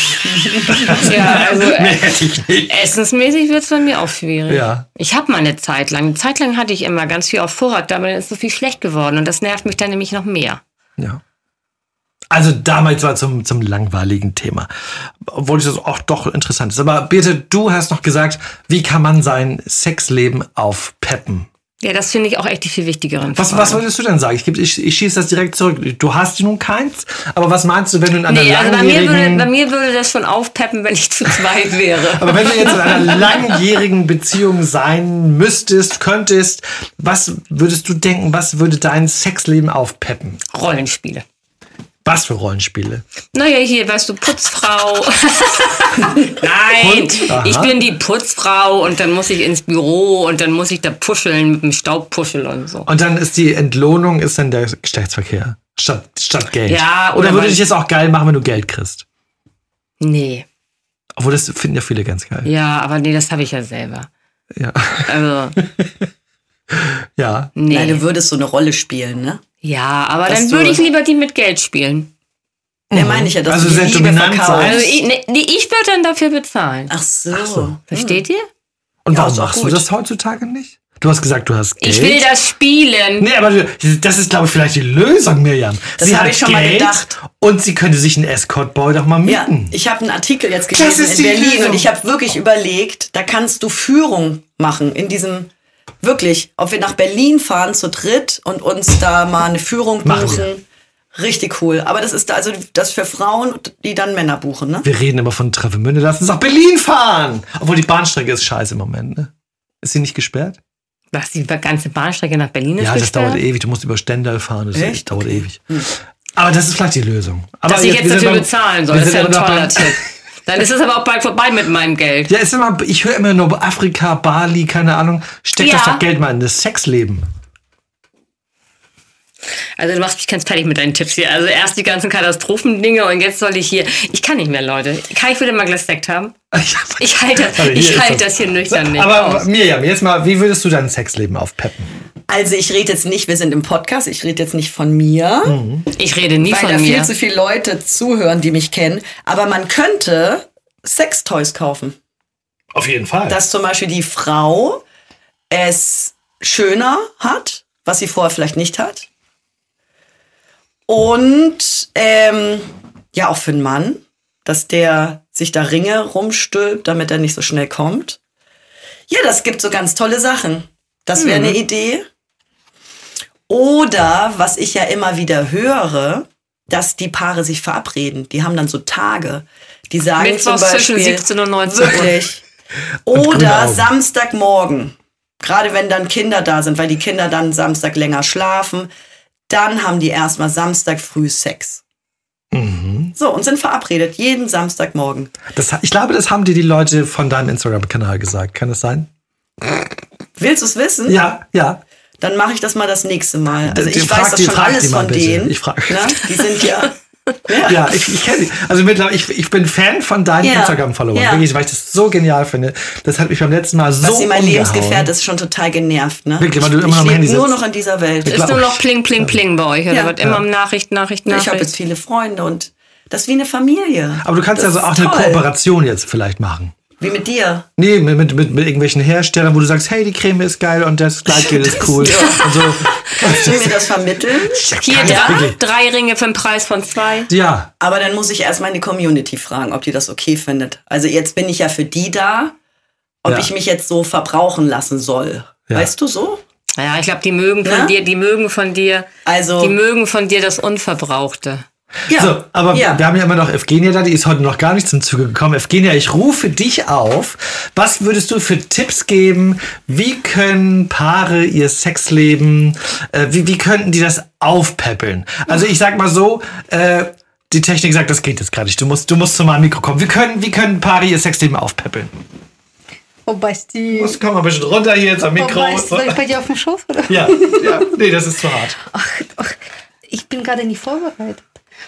Ja, also Mehr hätte ich nicht. essensmäßig wird es bei mir auch schwierig. Ja. Ich habe mal eine Zeit lang. Eine Zeit lang hatte ich immer ganz viel auf Vorrat, aber dann ist so viel schlecht geworden. Und das nervt mich dann nämlich noch mehr. Ja. Also damals war zum langweiligen Thema. Obwohl das auch doch interessant ist. Aber Birte, du hast noch gesagt, wie kann man sein Sexleben aufpeppen? Ja, das finde ich auch echt die viel wichtigeren Was Frage. würdest du denn sagen? Ich schieße das direkt zurück. Du hast nun keins, aber was meinst du, wenn du in einer Nee, also bei langjährigen... mir würde das schon aufpeppen, wenn ich zu zweit wäre. Aber wenn du jetzt in einer langjährigen Beziehung sein müsstest, könntest, was würdest du denken, was würde dein Sexleben aufpeppen? Rollenspiele. Was für Rollenspiele? Naja, hier, weißt du, Putzfrau. Nein, Und? Aha. ich bin die Putzfrau und dann muss ich ins Büro und dann muss ich da puscheln mit dem Staubpuschel und so. Und dann ist die Entlohnung ist dann der Geschlechtsverkehr statt Geld. Ja, oder oder würde man- dich jetzt auch geil machen, wenn du Geld kriegst? Nee. Obwohl, das finden ja viele ganz geil. Ja, aber nee, das habe ich ja selber. Ja. Also, Ja. nee. Nein, du würdest so eine Rolle spielen, ne? Ja, aber Dass dann du- würde ich lieber die mit Geld spielen. Ja, meine ich ja, dass Also du die sehr Liebe dominant verkaufst. sein. Also ich würde dann dafür bezahlen. Ach so. Versteht ihr? Und Ja, warum ist auch machst du gut. das heutzutage nicht? Du hast gesagt, du hast Geld. Ich will das spielen. Nee, aber das ist, glaube ich, vielleicht die Lösung, Miriam. Das sie hab hat ich schon mal Geld gedacht. und sie könnte sich einen Escort-Boy doch mal Ja, mieten. ich habe einen Artikel jetzt Das gelesen ist in die Berlin Lösung. und ich habe wirklich überlegt, da kannst du Führung machen in diesem, wirklich, ob wir nach Berlin fahren zu dritt und uns da mal eine Führung Machen buchen. Richtig cool. Aber das ist da, also das für Frauen, die dann Männer buchen, ne? Wir reden immer von Travemünde. Lass uns nach Berlin fahren. Obwohl die Bahnstrecke ist scheiße im Moment, ne? Ist sie nicht gesperrt? Was, die ganze Bahnstrecke nach Berlin ist Ja, das gesperrt? dauert ewig. Du musst über Stendal fahren. Das Echt? dauert Okay. ewig. Aber das ist vielleicht die Lösung. Aber Dass ich jetzt wir sind dafür beim- bezahlen soll. wir Das ist ja sind ein immer noch toller beim- Tipp. Dann ist es aber auch bald vorbei mit meinem Geld. Ja, ist immer, ich höre immer nur Afrika, Bali, keine Ahnung. Steck Ja. das doch Geld mal in das Sexleben. Also du machst mich ganz fertig mit deinen Tipps hier. Also erst die ganzen Katastrophendinge und jetzt soll ich hier... Ich kann nicht mehr, Leute. Kann ich wieder mal Glas Sekt haben? Ich halte Also hier ist das hier nüchtern nicht Aber aus. Miriam, jetzt mal, wie würdest du dein Sexleben aufpeppen? Also ich rede jetzt nicht, wir sind im Podcast, ich rede jetzt nicht von mir, Ich rede nie weil von da mir. viel zu viele Leute zuhören, die mich kennen. Aber man könnte Sextoys kaufen. Auf jeden Fall. Dass zum Beispiel die Frau es schöner hat, was sie vorher vielleicht nicht hat. Und ja, auch für einen Mann, dass der sich da Ringe rumstülpt, damit er nicht so schnell kommt. Ja, das gibt so ganz tolle Sachen. Das wäre eine Idee. Oder, was ich ja immer wieder höre, dass die Paare sich verabreden. Die haben dann so Tage. Die sagen Mittwochs zum Beispiel, zwischen 17 und 19 Uhr. wirklich. grüne Oder Augen. Samstagmorgen. Gerade wenn dann Kinder da sind, weil die Kinder dann Samstag länger schlafen. Dann haben die erstmal Samstag früh Sex. So, und sind verabredet. Jeden Samstagmorgen. Ich glaube, das haben dir die Leute von deinem Instagram-Kanal gesagt. Kann das sein? Willst du es wissen? Ja. Dann mache ich das mal das nächste Mal. Also Die ich weiß das schon frag alles die mal von bitte. denen. Ich frag. Ne? Die sind ja... Ja, ich kenne die. Also mittlerweile, ich bin Fan von deinen Ja. Instagram-Followern. Ja. Wirklich, weil ich das so genial finde. Das hat mich beim letzten Mal so Was sie mein umgehauen. Lebensgefährte ist schon total genervt. Ne? Wirklich, weil du immer ich noch am lebe Handy nur sitzt. noch in dieser Welt. Ist nur noch pling, pling, pling bei euch. Da wird immer Nachricht. Ich habe jetzt viele Freunde und das ist wie eine Familie. Aber du kannst das also auch ist eine toll. Kooperation jetzt vielleicht machen. Wie mit dir. Nee, mit irgendwelchen Herstellern, wo du sagst, hey, die Creme ist geil und das Gleitgel ist cool. Und so. Kannst du mir das vermitteln? Hier Ja, wirklich. 3 Ringe für den Preis von 2. Ja, Aber dann muss ich erstmal in die Community fragen, ob die das okay findet. Also jetzt bin ich ja für die da, ob Ja. ich mich jetzt so verbrauchen lassen soll. Ja. Weißt du so? Ja, ich glaube, die mögen von Ne? dir, die mögen von dir das Unverbrauchte. Ja. So, aber ja. wir haben ja immer noch Evgenia da, die ist heute noch gar nicht zum Zuge gekommen. Evgenia, ich rufe dich auf. Was würdest du für Tipps geben? Wie können Paare ihr Sexleben, wie könnten die das aufpäppeln? Also ich sag mal so, die Technik sagt, das geht jetzt gerade nicht. Du musst zu meinem Mikro kommen. Wie können Paare ihr Sexleben aufpäppeln? Oh, Basti. Komm mal ein bisschen runter hier jetzt am Mikro. Soll ich bei dir auf dem Schoß, oder? Ja, nee, das ist zu hart. Ach, ich bin gerade nicht vorbereitet.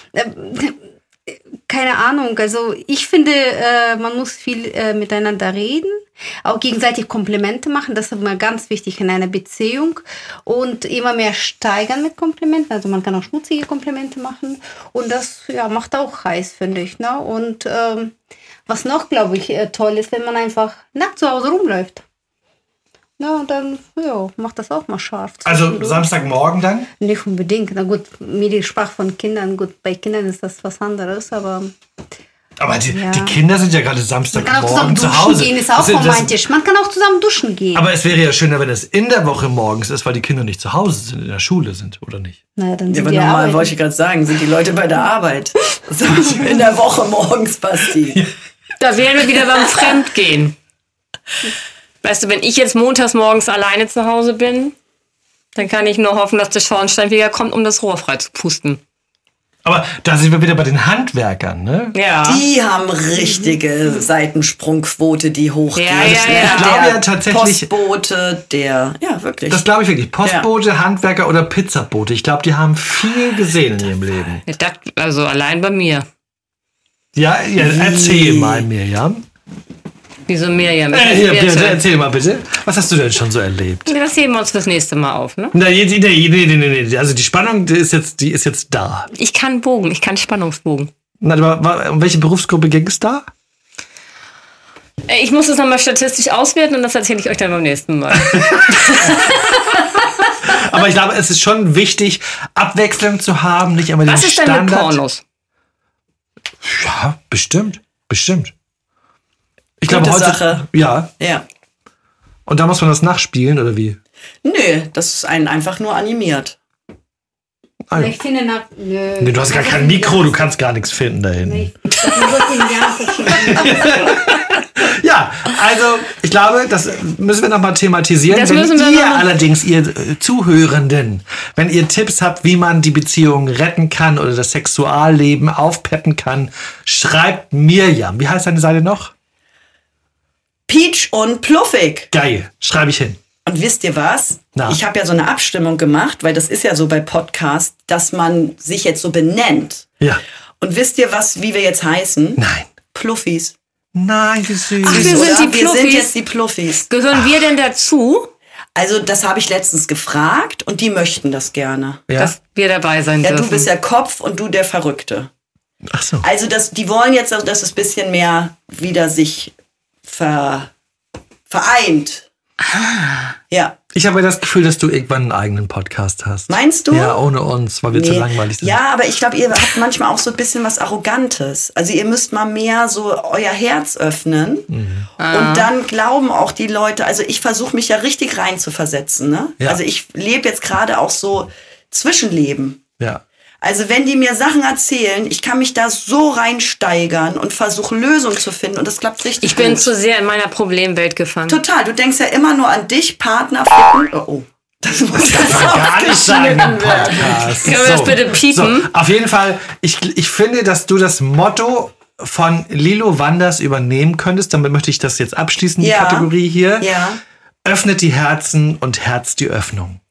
Keine Ahnung, also ich finde, man muss viel miteinander reden, auch gegenseitig Komplimente machen, das ist immer ganz wichtig in einer Beziehung und immer mehr steigern mit Komplimenten, also man kann auch schmutzige Komplimente machen und das macht auch heiß, finde ich. Ne? Und was noch, glaube ich, toll ist, wenn man einfach nackt zu Hause rumläuft. Ja, und dann macht das auch mal scharf. Also zwischendurch. Samstagmorgen dann? Nicht unbedingt. Na gut, Miri sprach von Kindern. Gut, bei Kindern ist das was anderes, aber Aber die Ja. Kinder sind ja gerade man kann auch Samstagmorgen zusammen zu duschen Hause. gehen, ist auch romantisch. Man kann auch zusammen duschen gehen. Aber es wäre ja schöner, wenn es in der Woche morgens ist, weil die Kinder nicht zu Hause sind, in der Schule sind, oder nicht? naja, dann Ja, sind aber die normal arbeiten. wollte ich gerade sagen, sind die Leute bei der Arbeit. So, in der Woche morgens, Basti. Da wären wir wieder beim Fremdgehen. Weißt du, wenn ich jetzt montags morgens alleine zu Hause bin, dann kann ich nur hoffen, dass der Schornsteinfeger kommt, um das Rohr frei zu pusten. Aber da sind wir wieder bei den Handwerkern, ne? Ja. Die haben richtige Seitensprungquote, die hochgeht. Ja, ja, ja. Ich glaube Der ja tatsächlich- Postbote, ja, wirklich. Das glaube ich wirklich. Postbote, Handwerker oder Pizzabote. Ich glaube, die haben viel gesehen in ihrem Leben. Also allein bei mir. Ja, erzähl mal, Mirjam. Wieso Mirjam? Hier, bitte, erzähl mal bitte. Was hast du denn schon so erlebt? Das heben wir uns fürs nächste Mal auf, ne? Nee. Also die Spannung, die ist jetzt da. Ich kann Bogen, ich kann Spannungsbogen. Na, aber um welche Berufsgruppe ging es da? Ich muss das nochmal statistisch auswerten und das erzähle ich euch dann beim nächsten Mal. Aber ich glaube, es ist schon wichtig, Abwechslung zu haben, nicht immer den Was ist denn Standard. mit Pornos? Ja, bestimmt. Ich Gute glaube, heute. Sache. Ja. Ja. Und da muss man das nachspielen, oder wie? Nö, das ist einen einfach nur animiert. Ah, ja. Ich finde nö. Nee, du hast gar kein Mikro, du kannst gar nichts finden da hinten. Nee, ich Ja, also ich glaube, das müssen wir nochmal thematisieren. Das Wenn müssen wir ihr noch mal- allerdings, ihr Zuhörenden, wenn ihr Tipps habt, wie man die Beziehung retten kann oder das Sexualleben aufpeppen kann, schreibt Mirjam. Wie heißt deine Seite noch? Peach und Pluffig. Geil, schreibe ich hin. Und wisst ihr was? Na? Ich habe ja so eine Abstimmung gemacht, weil das ist ja so bei Podcasts, dass man sich jetzt so benennt. Ja. Und wisst ihr was, wie wir jetzt heißen? Nein. Pluffis. Nein, wie süß. Ach, wir sind Oder? die Wir sind Pluffis. jetzt die Pluffis. Gehören wir denn dazu, Also das habe ich letztens gefragt und die möchten das gerne. Ja? dass wir dabei sein Ja, dürfen? du bist der Kopf und du der Verrückte. Ach so. Also die wollen jetzt, dass es ein bisschen mehr wieder sich vereint. Ja. Ich habe ja das Gefühl, dass du irgendwann einen eigenen Podcast hast. Meinst du? Ja, ohne uns, weil wir zu langweilig sind. Ja, aber ich glaube, ihr habt manchmal auch so ein bisschen was Arrogantes. Also ihr müsst mal mehr so euer Herz öffnen. Und dann glauben auch die Leute, also ich versuche mich ja richtig rein zu versetzen. Ne? Ja. Also ich lebe jetzt gerade auch so Zwischenleben. Ja. Also wenn die mir Sachen erzählen, ich kann mich da so reinsteigern und versuche Lösungen zu finden und das klappt richtig Ich bin gut. zu sehr in meiner Problemwelt gefangen. Total, du denkst ja immer nur an dich, Partner, ficken. Oh. Das muss jetzt Gar nicht sagen im Podcast. Können wir das bitte piepen? So, auf jeden Fall, ich finde, dass du das Motto von Lilo Wanders übernehmen könntest. Damit möchte ich das jetzt abschließen, die Kategorie hier. Ja. Öffnet die Herzen und Herz die Öffnung.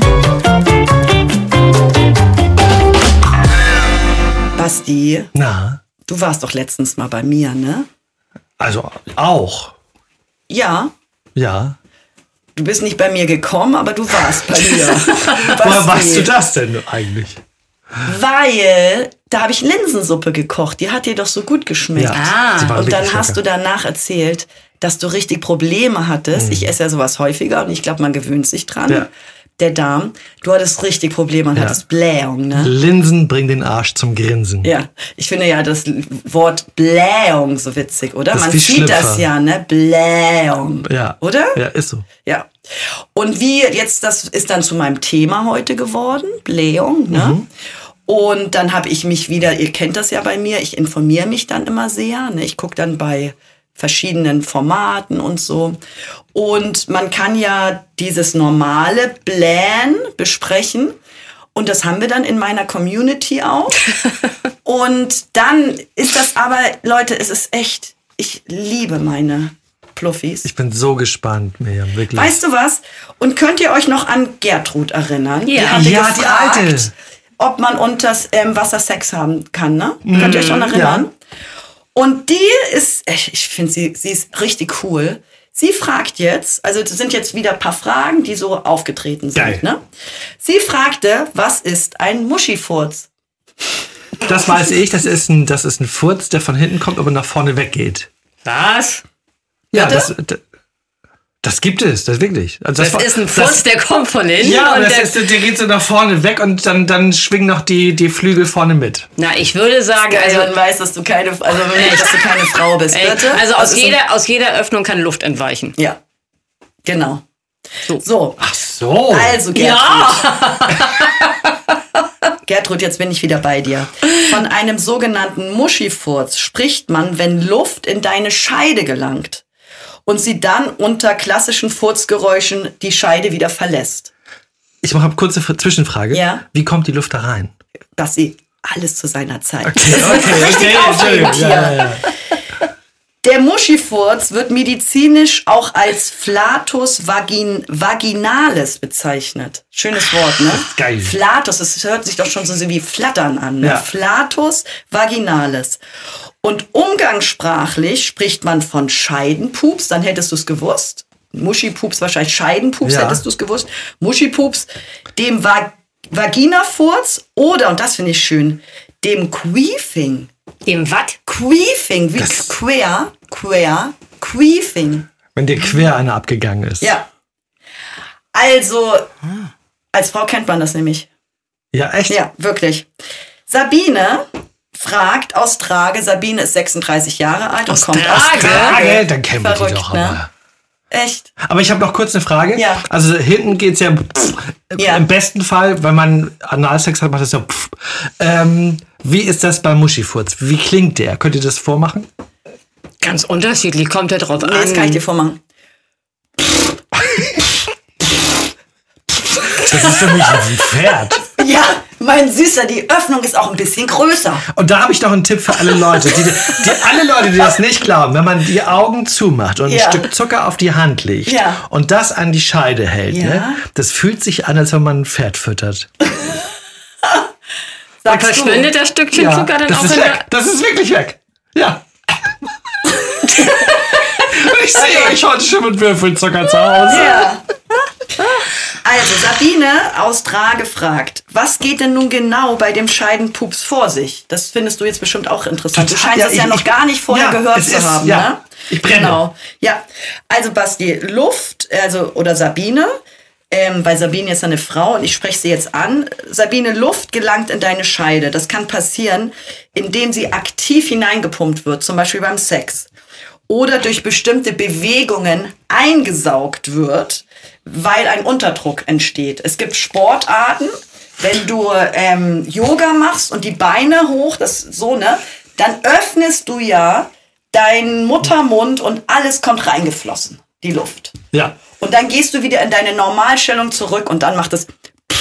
Basti, Na, du warst doch letztens mal bei mir, ne? also auch. Ja. Ja. Du bist nicht bei mir gekommen, aber du warst bei mir. Woher weißt du das denn eigentlich? Weil da habe ich Linsensuppe gekocht. Die hat dir doch so gut geschmeckt. sie war Und dann wirklich hast du lecker. danach erzählt, dass du richtig Probleme hattest. Ich esse ja sowas häufiger und ich glaube, man gewöhnt sich dran. Ja. Der Darm. Du hattest richtig Probleme und hattest Blähung, ne? Linsen bringen den Arsch zum Grinsen. Ja, ich finde ja das Wort Blähung so witzig, oder? Das ist Man wie sieht das Schlüpfer. ja, ne? Blähung. Ja. Oder? Ja, ist so. Ja. Und wie jetzt, das ist dann zu meinem Thema heute geworden, Blähung, ne? Und dann habe ich mich wieder, ihr kennt das ja bei mir, ich informiere mich dann immer sehr, ne? Ich gucke dann bei verschiedenen Formaten und so. Und man kann ja dieses normale Blähen besprechen. Und das haben wir dann in meiner Community auch. Und dann ist das aber, Leute, es ist echt, ich liebe meine Pluffis. Ich bin so gespannt, Miriam, wirklich. Weißt du was? Und könnt ihr euch noch an Gertrud erinnern? Ja. Die hatte Ja, die gefragt, alte. ob man unters Wasser Sex haben kann, ne? Könnt ihr euch noch erinnern? ja. Und die ist, ich finde sie ist richtig cool. Sie fragt jetzt, also das sind jetzt wieder ein paar Fragen, die so aufgetreten sind, Geil. ne? Sie fragte, was ist ein Muschifurz? Das weiß ich, das ist ein Furz, der von hinten kommt, aber nach vorne weggeht. Was? Ja, Bitte? das gibt es, das wirklich. Also Das ist ein Furz, der kommt von hinten. Ja, und aber der geht so nach vorne weg und dann schwingen noch die Flügel vorne mit. Na, ich würde sagen, Also also, man weiß, dass du keine Frau bist, ey, bitte. also Das ist aus jeder Öffnung kann Luft entweichen. ja, genau. So. So. Also, Gertrud. Gertrud, jetzt bin ich wieder bei dir. Von einem sogenannten Muschifurz spricht man, wenn Luft in deine Scheide gelangt und sie dann unter klassischen Furzgeräuschen die Scheide wieder verlässt. Ich mache eine kurze Zwischenfrage. Ja. Wie kommt die Luft da rein? Dass sie alles zu seiner Zeit. Okay, aufregend hier. Der Muschifurz wird medizinisch auch als Flatus vaginalis bezeichnet. Schönes Wort, ne? Geil. Flatus, das hört sich doch schon so wie Flattern an. Ne? Ja. Flatus vaginalis. Und umgangssprachlich spricht man von Scheidenpups, dann hättest du es gewusst. Muschipups wahrscheinlich Scheidenpups, Ja. hättest du es gewusst. Muschipups, dem Vaginafurz oder, und das finde ich schön, dem Queefing. Dem was? Queefing, wie Queefing. Wenn dir quer einer abgegangen ist. Ja. Also, als Frau kennt man das nämlich. Ja, echt? Ja, wirklich. Sabine fragt aus Trage. Sabine ist 36 Jahre alt und kommt aus Trage? Trage. Dann kennen wir die Verrückt, doch ne? aber. Echt? Aber ich habe noch kurz eine Frage. Ja. Also hinten geht's ja, Ja. im besten Fall, wenn man Analsex hat, macht das ja wie ist das beim Muschifurz? Wie klingt der? Könnt ihr das vormachen? Ganz unterschiedlich, kommt ja drauf Nee, an. das kann ich dir vormachen. Das ist für mich ein Pferd. Ja, mein Süßer, die Öffnung ist auch ein bisschen größer. Und da habe ich noch einen Tipp für alle Leute, die das nicht glauben. Wenn man die Augen zumacht und Ja. ein Stück Zucker auf die Hand legt Ja. und das an die Scheide hält, Ja. ne, das fühlt sich an, als wenn man ein Pferd füttert. Sagst Verschwindet das Stückchen Zucker dann das auch ist in weg. der... Das ist wirklich weg. Ja. Und ich sehe euch heute schon mit Würfelzucker zu Hause. Ja. Also, Sabine aus Trage fragt, was geht denn nun genau bei dem Scheidenpups vor sich? Das findest du jetzt bestimmt auch interessant. Du Total. scheinst Ja, das ja ich- noch gar nicht vorher ja, gehört es zu ist- haben, ja. ne? Ich brenne. Genau. Ja, also Basti, Luft, oder Sabine, weil Sabine ist eine Frau und ich spreche sie jetzt an. Sabine, Luft gelangt in deine Scheide. Das kann passieren, indem sie aktiv hineingepumpt wird, zum Beispiel beim Sex. Oder durch bestimmte Bewegungen eingesaugt wird, weil ein Unterdruck entsteht. Es gibt Sportarten, wenn du Yoga machst und die Beine hoch, das so, ne, dann öffnest du ja deinen Muttermund und alles kommt reingeflossen, die Luft. Ja. Und dann gehst du wieder in deine Normalstellung zurück und dann macht es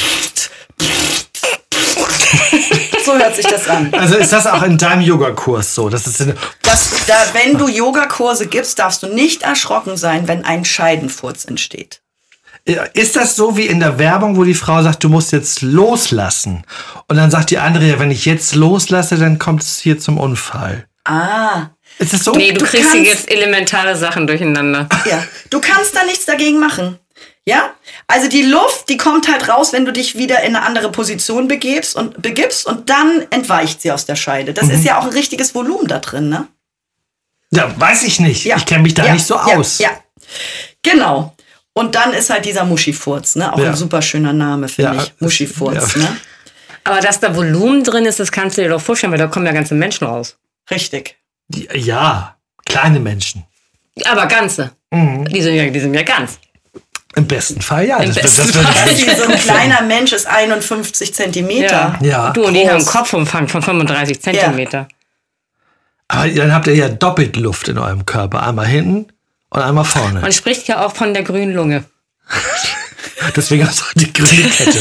so hört sich das an. Also ist das auch in deinem Yogakurs so? Das ist Wenn du Yogakurse gibst, darfst du nicht erschrocken sein, wenn ein Scheidenfurz entsteht. Ist das so wie in der Werbung, wo die Frau sagt, du musst jetzt loslassen? Und dann sagt die andere, ja, wenn ich jetzt loslasse, dann kommt es hier zum Unfall. Ah. Ist das so? Nee, du kriegst hier jetzt elementare Sachen durcheinander. Ja, du kannst da nichts dagegen machen. Ja? Also die Luft, die kommt halt raus, wenn du dich wieder in eine andere Position begibst und dann entweicht sie aus der Scheide. Das ist ja auch ein richtiges Volumen da drin, ne? Ja, weiß ich nicht. Ja. Ich kenne mich da nicht so aus. Ja, genau. Und dann ist halt dieser Muschifurz, ne? Auch ein super schöner Name, finde ich. Muschifurz, ne? Aber dass da Volumen drin ist, das kannst du dir doch vorstellen, weil da kommen ja ganze Menschen raus. Richtig. Ja, kleine Menschen. Aber ganze. Die sind ja ganz. Im besten Fall, ja. Im besten Fall. So ein kleiner Mensch ist 51 Zentimeter. Ja. Du, und die haben einen Kopfumfang von 35 Zentimeter. Aber dann habt ihr ja doppelt Luft in eurem Körper. Einmal hinten und einmal vorne. Man spricht ja auch von der grünen Lunge. Deswegen hast du die grüne Kette.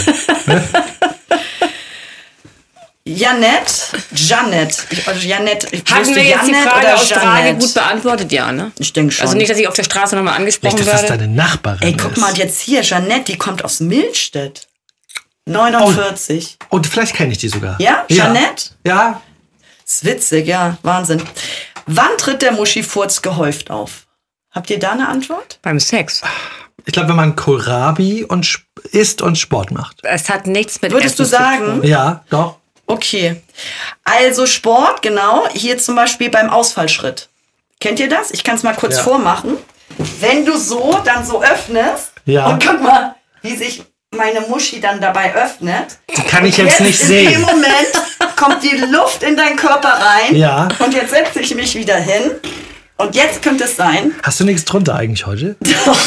Janet. Hatten wir jetzt die Frage Australien gut beantwortet? Ja, ne? Ich denke schon. Also nicht, dass ich auf der Straße nochmal angesprochen Nicht, dass das werde. deine Nachbarin Ey, guck mal, und jetzt hier, Jeanette, die kommt aus Milstedt. 49. Und vielleicht kenne ich die sogar. Ja? Jeanette? Ja. Ist witzig, ja. Wahnsinn. Wann tritt der Muschifurz gehäuft auf? Habt ihr da eine Antwort? Beim Sex. Ich glaube, wenn man Kohlrabi isst und Sport macht. Es hat nichts mit Würdest Essen du sagen? Ja, doch. Okay. Also Sport, genau. Hier zum Beispiel beim Ausfallschritt. Kennt ihr das? Ich kann es mal kurz vormachen. Wenn du so dann so öffnest und guck mal, wie sich meine Muschi dann dabei öffnet. Die kann ich jetzt nicht in sehen. In dem Moment kommt die Luft in deinen Körper rein. Ja. Und jetzt setze ich mich wieder hin. Und jetzt könnte es sein, Hast du nichts drunter eigentlich heute?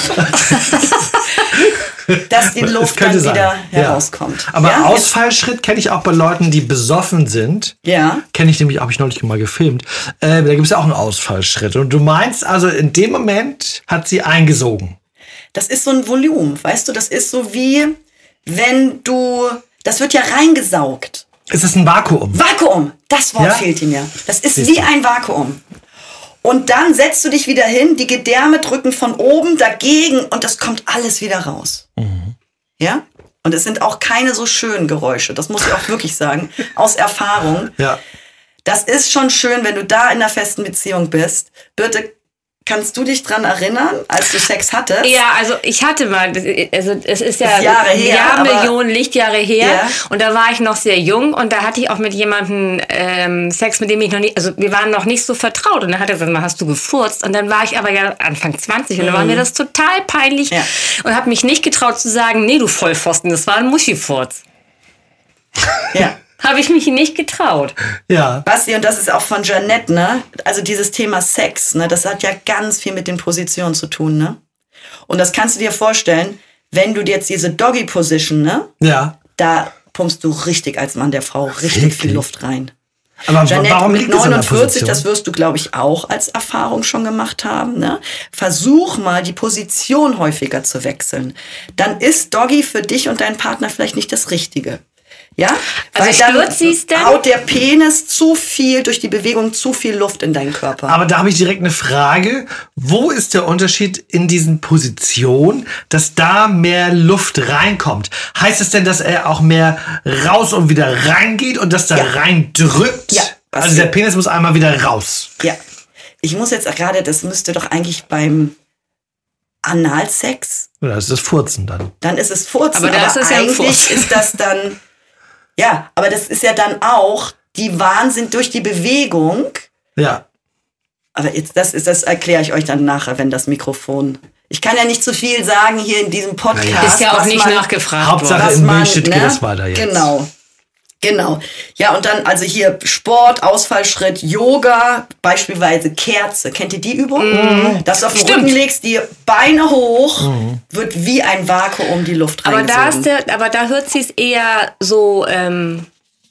dass die Luft dann wieder herauskommt. Aber ja? Ausfallschritt kenne ich auch bei Leuten, die besoffen sind. Ja. Kenne ich nämlich, habe ich neulich mal gefilmt. Da gibt es ja auch einen Ausfallschritt. Und du meinst also, in dem Moment hat sie eingesogen. Das ist so ein Volumen, weißt du? Das ist so wie, wenn das wird ja reingesaugt. Es ist ein Vakuum. Vakuum, das Wort fehlt mir. Das ist wie ein Vakuum. Und dann setzt du dich wieder hin, die Gedärme drücken von oben dagegen und das kommt alles wieder raus. Ja? Und es sind auch keine so schönen Geräusche, das muss ich auch wirklich sagen, aus Erfahrung. Ja. Das ist schon schön, wenn du da in einer festen Beziehung bist. Birte, kannst du dich dran erinnern, als du Sex hattest? Ja, also ich hatte mal, also es ist ja Jahre her, Millionen Lichtjahre her. Ja. Und da war ich noch sehr jung und da hatte ich auch mit jemandem Sex, mit dem ich noch nicht, also wir waren noch nicht so vertraut. Und dann hat er gesagt, hast du gefurzt? Und dann war ich aber ja Anfang 20 und dann war mir das total peinlich und habe mich nicht getraut zu sagen, nee, du Vollpfosten, das war ein Muschifurz. Ja. Habe ich mich nicht getraut. Ja. Basti, und das ist auch von Jeanette, ne? Also dieses Thema Sex, ne? Das hat ja ganz viel mit den Positionen zu tun, ne? Und das kannst du dir vorstellen, wenn du jetzt diese Doggy-Position, ne? Ja. Da pumpst du richtig als Mann der Frau richtig viel Luft rein. Aber Jeanette, warum mit liegt es in der 49, Position? das wirst du, glaube ich, auch als Erfahrung schon gemacht haben. Ne? Versuch mal, die Position häufiger zu wechseln. Dann ist Doggy für dich und deinen Partner vielleicht nicht das Richtige. Ja? Also Weil dann stürzt sie's denn? haut der Penis zu viel, durch die Bewegung zu viel Luft in deinen Körper. Aber da habe ich direkt eine Frage. Wo ist der Unterschied in diesen Positionen, dass da mehr Luft reinkommt? Heißt es denn, dass er auch mehr raus und wieder reingeht und dass da rein drückt? Ja. Also der Penis muss einmal wieder raus. Ja. Ich muss jetzt gerade, das müsste doch eigentlich beim Analsex, Oder ist das Furzen dann? dann ist es Furzen. Aber da ist es ja ein eigentlich Furz. ist das dann, ja, aber das ist ja dann auch die Wahnsinn durch die Bewegung. Ja. Aber jetzt, das erkläre ich euch dann nachher, wenn das Mikrofon. Ich kann ja nicht zu viel sagen hier in diesem Podcast. Naja. Ist ja auch was nicht man- nachgefragt Hauptsache worden. was in man, Milchshit geht ne? es weiter jetzt. Genau. Genau. Ja, und dann also hier Sport, Ausfallschritt, Yoga, beispielsweise Kerze. Kennt ihr die Übung? Dass du auf den Rücken legst, die Beine hoch, wird wie ein Vakuum die Luft Aber reingesogen. aber da hört sie es eher so an.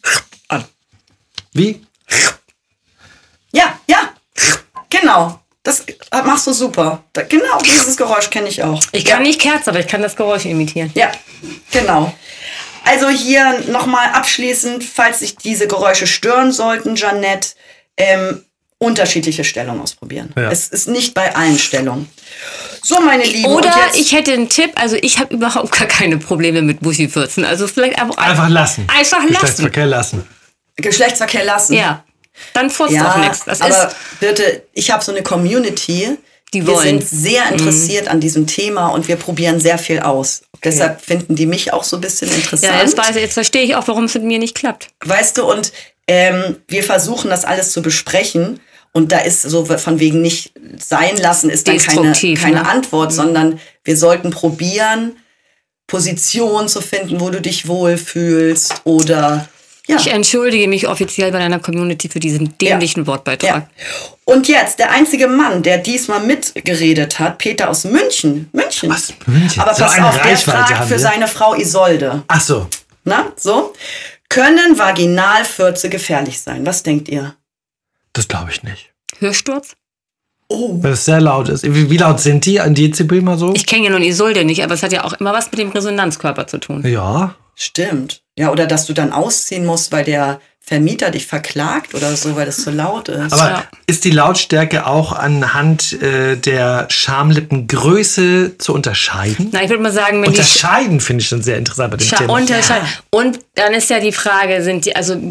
Wie? Ja, genau. Das machst du super. Genau dieses Geräusch kenne ich auch. Ich kann nicht Kerze, aber ich kann das Geräusch imitieren. Ja, genau. Also hier nochmal abschließend, falls sich diese Geräusche stören sollten, Jeanette, unterschiedliche Stellungen ausprobieren. Ja. Es ist nicht bei allen Stellungen. So, meine Lieben. Oder und jetzt, ich hätte einen Tipp, also ich habe überhaupt gar keine Probleme mit Buschi-Fürzen. Also vielleicht Einfach lassen. Einfach lassen. Geschlechtsverkehr lassen. Geschlechtsverkehr lassen. Ja, dann furzt Ja, auch nichts. Das aber ist, bitte, ich habe so eine Community, Die wir wollen. sind sehr interessiert an diesem Thema und wir probieren sehr viel aus. Deshalb finden die mich auch so ein bisschen interessant. ja, jetzt verstehe ich auch, warum es mit mir nicht klappt. Weißt du, und wir versuchen das alles zu besprechen und da ist so von wegen nicht sein lassen, ist dann Destruktiv, keine ne? Antwort, sondern wir sollten probieren, Positionen zu finden, wo du dich wohlfühlst oder ja. Ich entschuldige mich offiziell bei deiner Community für diesen dämlichen Wortbeitrag. Ja. Und jetzt, der einzige Mann, der diesmal mitgeredet hat, Peter aus München. Was? München? Aber So pass eine auf, der Reichweite fragt haben für wir. seine Frau Isolde. Ach so. Na, so. Können Vaginalfürze gefährlich sein? Was denkt ihr? Das glaube ich nicht. Hörsturz? Weil es sehr laut ist. Wie laut sind die? Ein Dezibel mal so? Ich kenne ja nun Isolde nicht, aber es hat ja auch immer was mit dem Resonanzkörper zu tun. Ja. Stimmt. Ja, oder dass du dann ausziehen musst, weil der Vermieter dich verklagt oder so, weil das zu laut ist. Aber Ja. ist die Lautstärke auch anhand der Schamlippengröße zu unterscheiden? Na, ich würde mal sagen, wenn Unterscheiden finde ich schon sehr interessant bei dem die Thema. unterscheiden. Und dann ist ja die Frage, sind die, also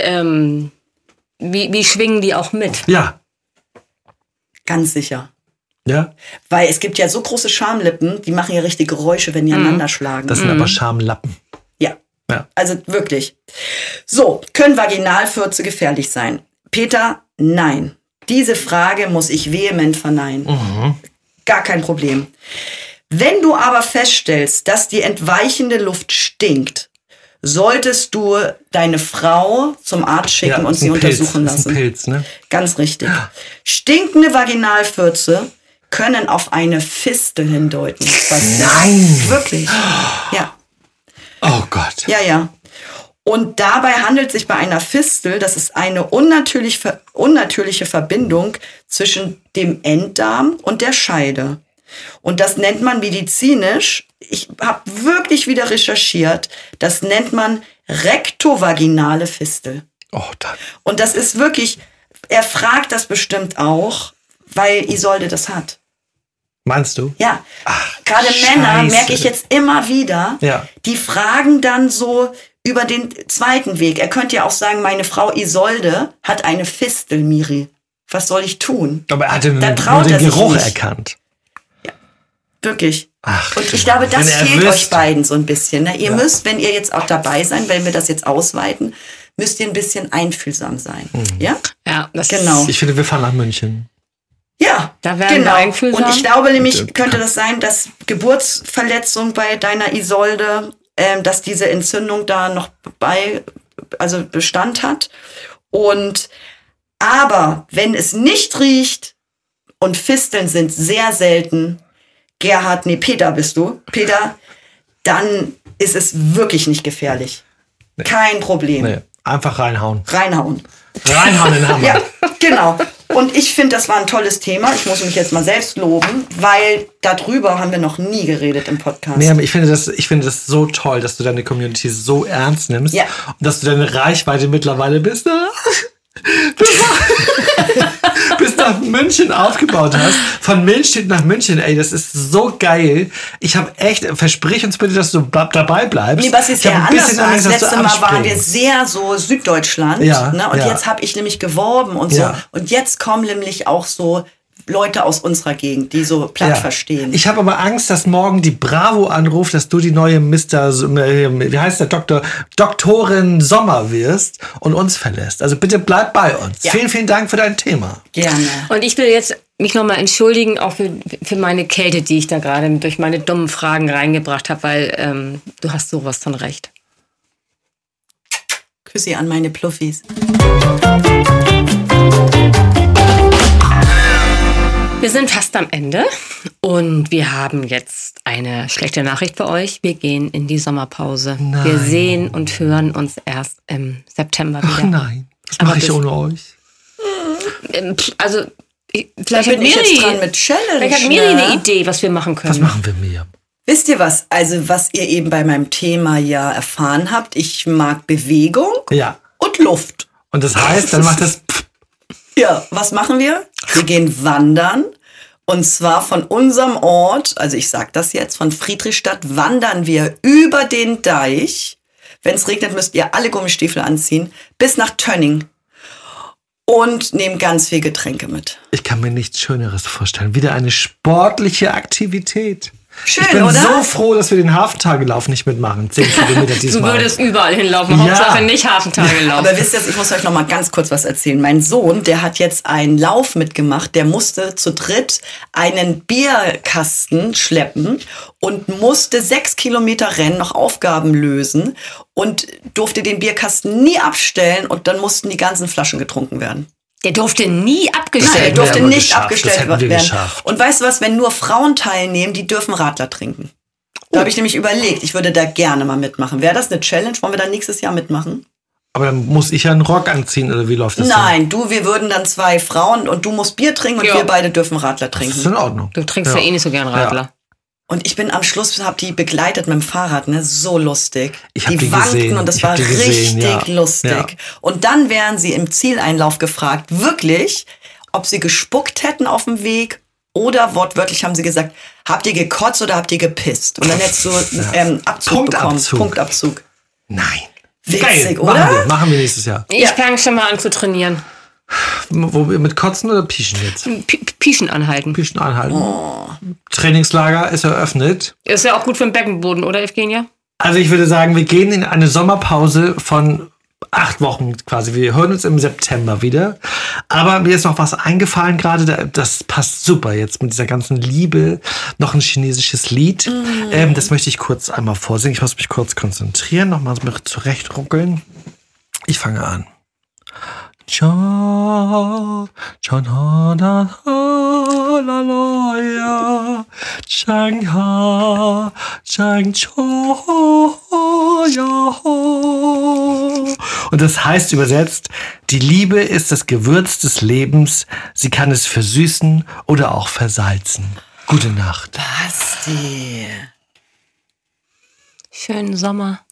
wie schwingen die auch mit? Ja. Ganz sicher. Ja. Weil es gibt ja so große Schamlippen, die machen ja richtig Geräusche, wenn die aneinander schlagen. Das sind aber Schamlappen. Ja. Ja. Also wirklich. So, können Vaginalfürze gefährlich sein? Peter, nein. Diese Frage muss ich vehement verneinen. Gar kein Problem. Wenn du aber feststellst, dass die entweichende Luft stinkt, solltest du deine Frau zum Arzt schicken und ist sie ein Pilz. untersuchen Das ist lassen. ein Pilz, ne? Ganz richtig. Stinkende Vaginalfürze können auf eine Fistel hindeuten. Nein. Wirklich. Ja. Oh Gott. Ja. Und dabei handelt es sich bei einer Fistel, das ist eine unnatürliche Verbindung zwischen dem Enddarm und der Scheide. Und das nennt man medizinisch, ich habe wirklich wieder recherchiert, das nennt man rektovaginale Fistel. Oh, dann. Und das ist wirklich, er fragt das bestimmt auch, weil Isolde das hat. Meinst du? Ja, Ach, gerade Männer Scheiße. merke ich jetzt immer wieder, Ja. die fragen dann so über den zweiten Weg. Er könnte ja auch sagen, meine Frau Isolde hat eine Fistel, Miri. Was soll ich tun? Aber er hatte Da nur traut den er sich Geruch nicht. erkannt. Wirklich. Ach, Und du ich glaube, das wenn er fehlt wüsste. euch beiden so ein bisschen. Ne? Ihr müsst, wenn ihr jetzt auch dabei seid, wenn wir das jetzt ausweiten, müsst ihr ein bisschen einfühlsam sein. Ja? Ja, das Genau. Ich finde, wir fahren nach München. Ja, Da werden wir genau. einfühlsam. Und ich glaube nämlich, könnte das sein, dass Geburtsverletzung bei deiner Isolde, dass diese Entzündung da noch Bestand hat. Aber wenn es nicht riecht und Fisteln sind sehr selten, Peter bist du, Peter, dann ist es wirklich nicht gefährlich. Kein Problem. Nee, einfach reinhauen. Reinhauen. Reinhauen in den Hammer. Ja, genau. Und ich finde, das war ein tolles Thema. Ich muss mich jetzt mal selbst loben, weil darüber haben wir noch nie geredet im Podcast. Nee, aber ich finde das so toll, dass du deine Community so ernst nimmst Ja. und dass du deine Reichweite mittlerweile bis nach München aufgebaut hast. Von Milchstedt nach München, ey, das ist so geil. Ich habe echt, versprich uns bitte, dass du dabei bleibst. Nee, was ist ich ja hab ein anders. bisschen Das Angst, dass du letzte Mal waren wir abspringst. sehr so Süddeutschland. Ja, Ne? Und ja. jetzt habe ich nämlich geworben und so. Ja. Und jetzt kommen nämlich auch so Leute aus unserer Gegend, die so platt verstehen. Ich habe aber Angst, dass morgen die Bravo anruft, dass du die neue wie heißt der Doktorin Sommer wirst und uns verlässt. Also bitte bleib bei uns. Ja. Vielen, vielen Dank für dein Thema. Gerne. Und ich will jetzt mich nochmal entschuldigen, auch für meine Kälte, die ich da gerade durch meine dummen Fragen reingebracht habe, weil du hast sowas von recht. Küssi an meine Pluffis. Wir sind fast am Ende und wir haben jetzt eine schlechte Nachricht für euch. Wir gehen in die Sommerpause. Nein. Wir sehen und hören uns erst im September wieder. Ach nein, was Aber mache ich bis- ohne euch? Also, vielleicht Da hat bin ich jetzt Miri, dran mit Challenge. vielleicht hat Miri ne? eine Idee, was wir machen können. Was machen wir, Miriam? Wisst ihr was? Also, was ihr eben bei meinem Thema ja erfahren habt, ich mag Bewegung Ja. und Luft. Und das heißt, dann macht das Ja, was machen wir? Wir gehen wandern. Und zwar von unserem Ort, also ich sag das jetzt, von Friedrichstadt wandern wir über den Deich. Wenn es regnet, müsst ihr alle Gummistiefel anziehen, bis nach Tönning. Und nehmen ganz viel Getränke mit. Ich kann mir nichts Schöneres vorstellen. Wieder eine sportliche Aktivität. Schön, ich bin oder? so froh, dass wir den Hafentagelauf nicht mitmachen. 10 Kilometer Du diesmal. würdest überall hinlaufen, Ja. Hauptsache nicht Hafentage laufen. Aber wisst ihr, ich muss euch noch mal ganz kurz was erzählen. Mein Sohn, der hat jetzt einen Lauf mitgemacht. Der musste zu dritt einen Bierkasten schleppen und musste 6 Kilometer rennen, noch Aufgaben lösen und durfte den Bierkasten nie abstellen und dann mussten die ganzen Flaschen getrunken werden. Der durfte nie Nein, er abgestellt hätten wir durfte aber nicht geschafft. Das abgestellt hätten wir werden. geschafft. Und weißt du was, wenn nur Frauen teilnehmen, die dürfen Radler trinken. Da habe ich nämlich überlegt, ich würde da gerne mal mitmachen. Wäre das eine Challenge? Wollen wir da nächstes Jahr mitmachen? Aber dann muss ich ja einen Rock anziehen, oder wie läuft das Nein, wir würden dann 2 Frauen und du musst Bier trinken und Ja. wir beide dürfen Radler dann? Das ist trinken. in Ordnung. Du trinkst ja eh nicht so gern Radler. Und ich bin am Schluss, habe die begleitet mit dem Fahrrad, ne, so lustig. Ich hab die wankten gesehen. und das Ich hab war die gesehen, richtig ja. lustig. Ja. Und dann wären sie im Zieleinlauf gefragt, wirklich, ob sie gespuckt hätten auf dem Weg oder wortwörtlich haben sie gesagt, habt ihr gekotzt oder habt ihr gepisst? Und dann hättest du Abzug bekommen. Punktabzug. Nein. Witzig, Geil. oder? Machen wir nächstes Jahr. Ich Ja. fange schon mal an zu trainieren. Wo wir mit Kotzen oder Pieschen jetzt? Pieschen anhalten. Pieschen anhalten. Trainingslager ist eröffnet. Ist ja auch gut für den Beckenboden, oder Evgenia? Also ich würde sagen, wir gehen in eine Sommerpause von 8 Wochen quasi. Wir hören uns im September wieder. Aber mir ist noch was eingefallen gerade. Das passt super jetzt mit dieser ganzen Liebe. Noch ein chinesisches Lied. Das möchte ich kurz einmal vorsingen. Ich muss mich kurz konzentrieren. Nochmal zurechtruckeln. Ich fange an. Cha, cha na na la la ya, chang ha, chang cho ya ho. Und das heißt übersetzt: Die Liebe ist das Gewürz des Lebens. Sie kann es versüßen oder auch versalzen. Gute Nacht. Basti. Schönen Sommer.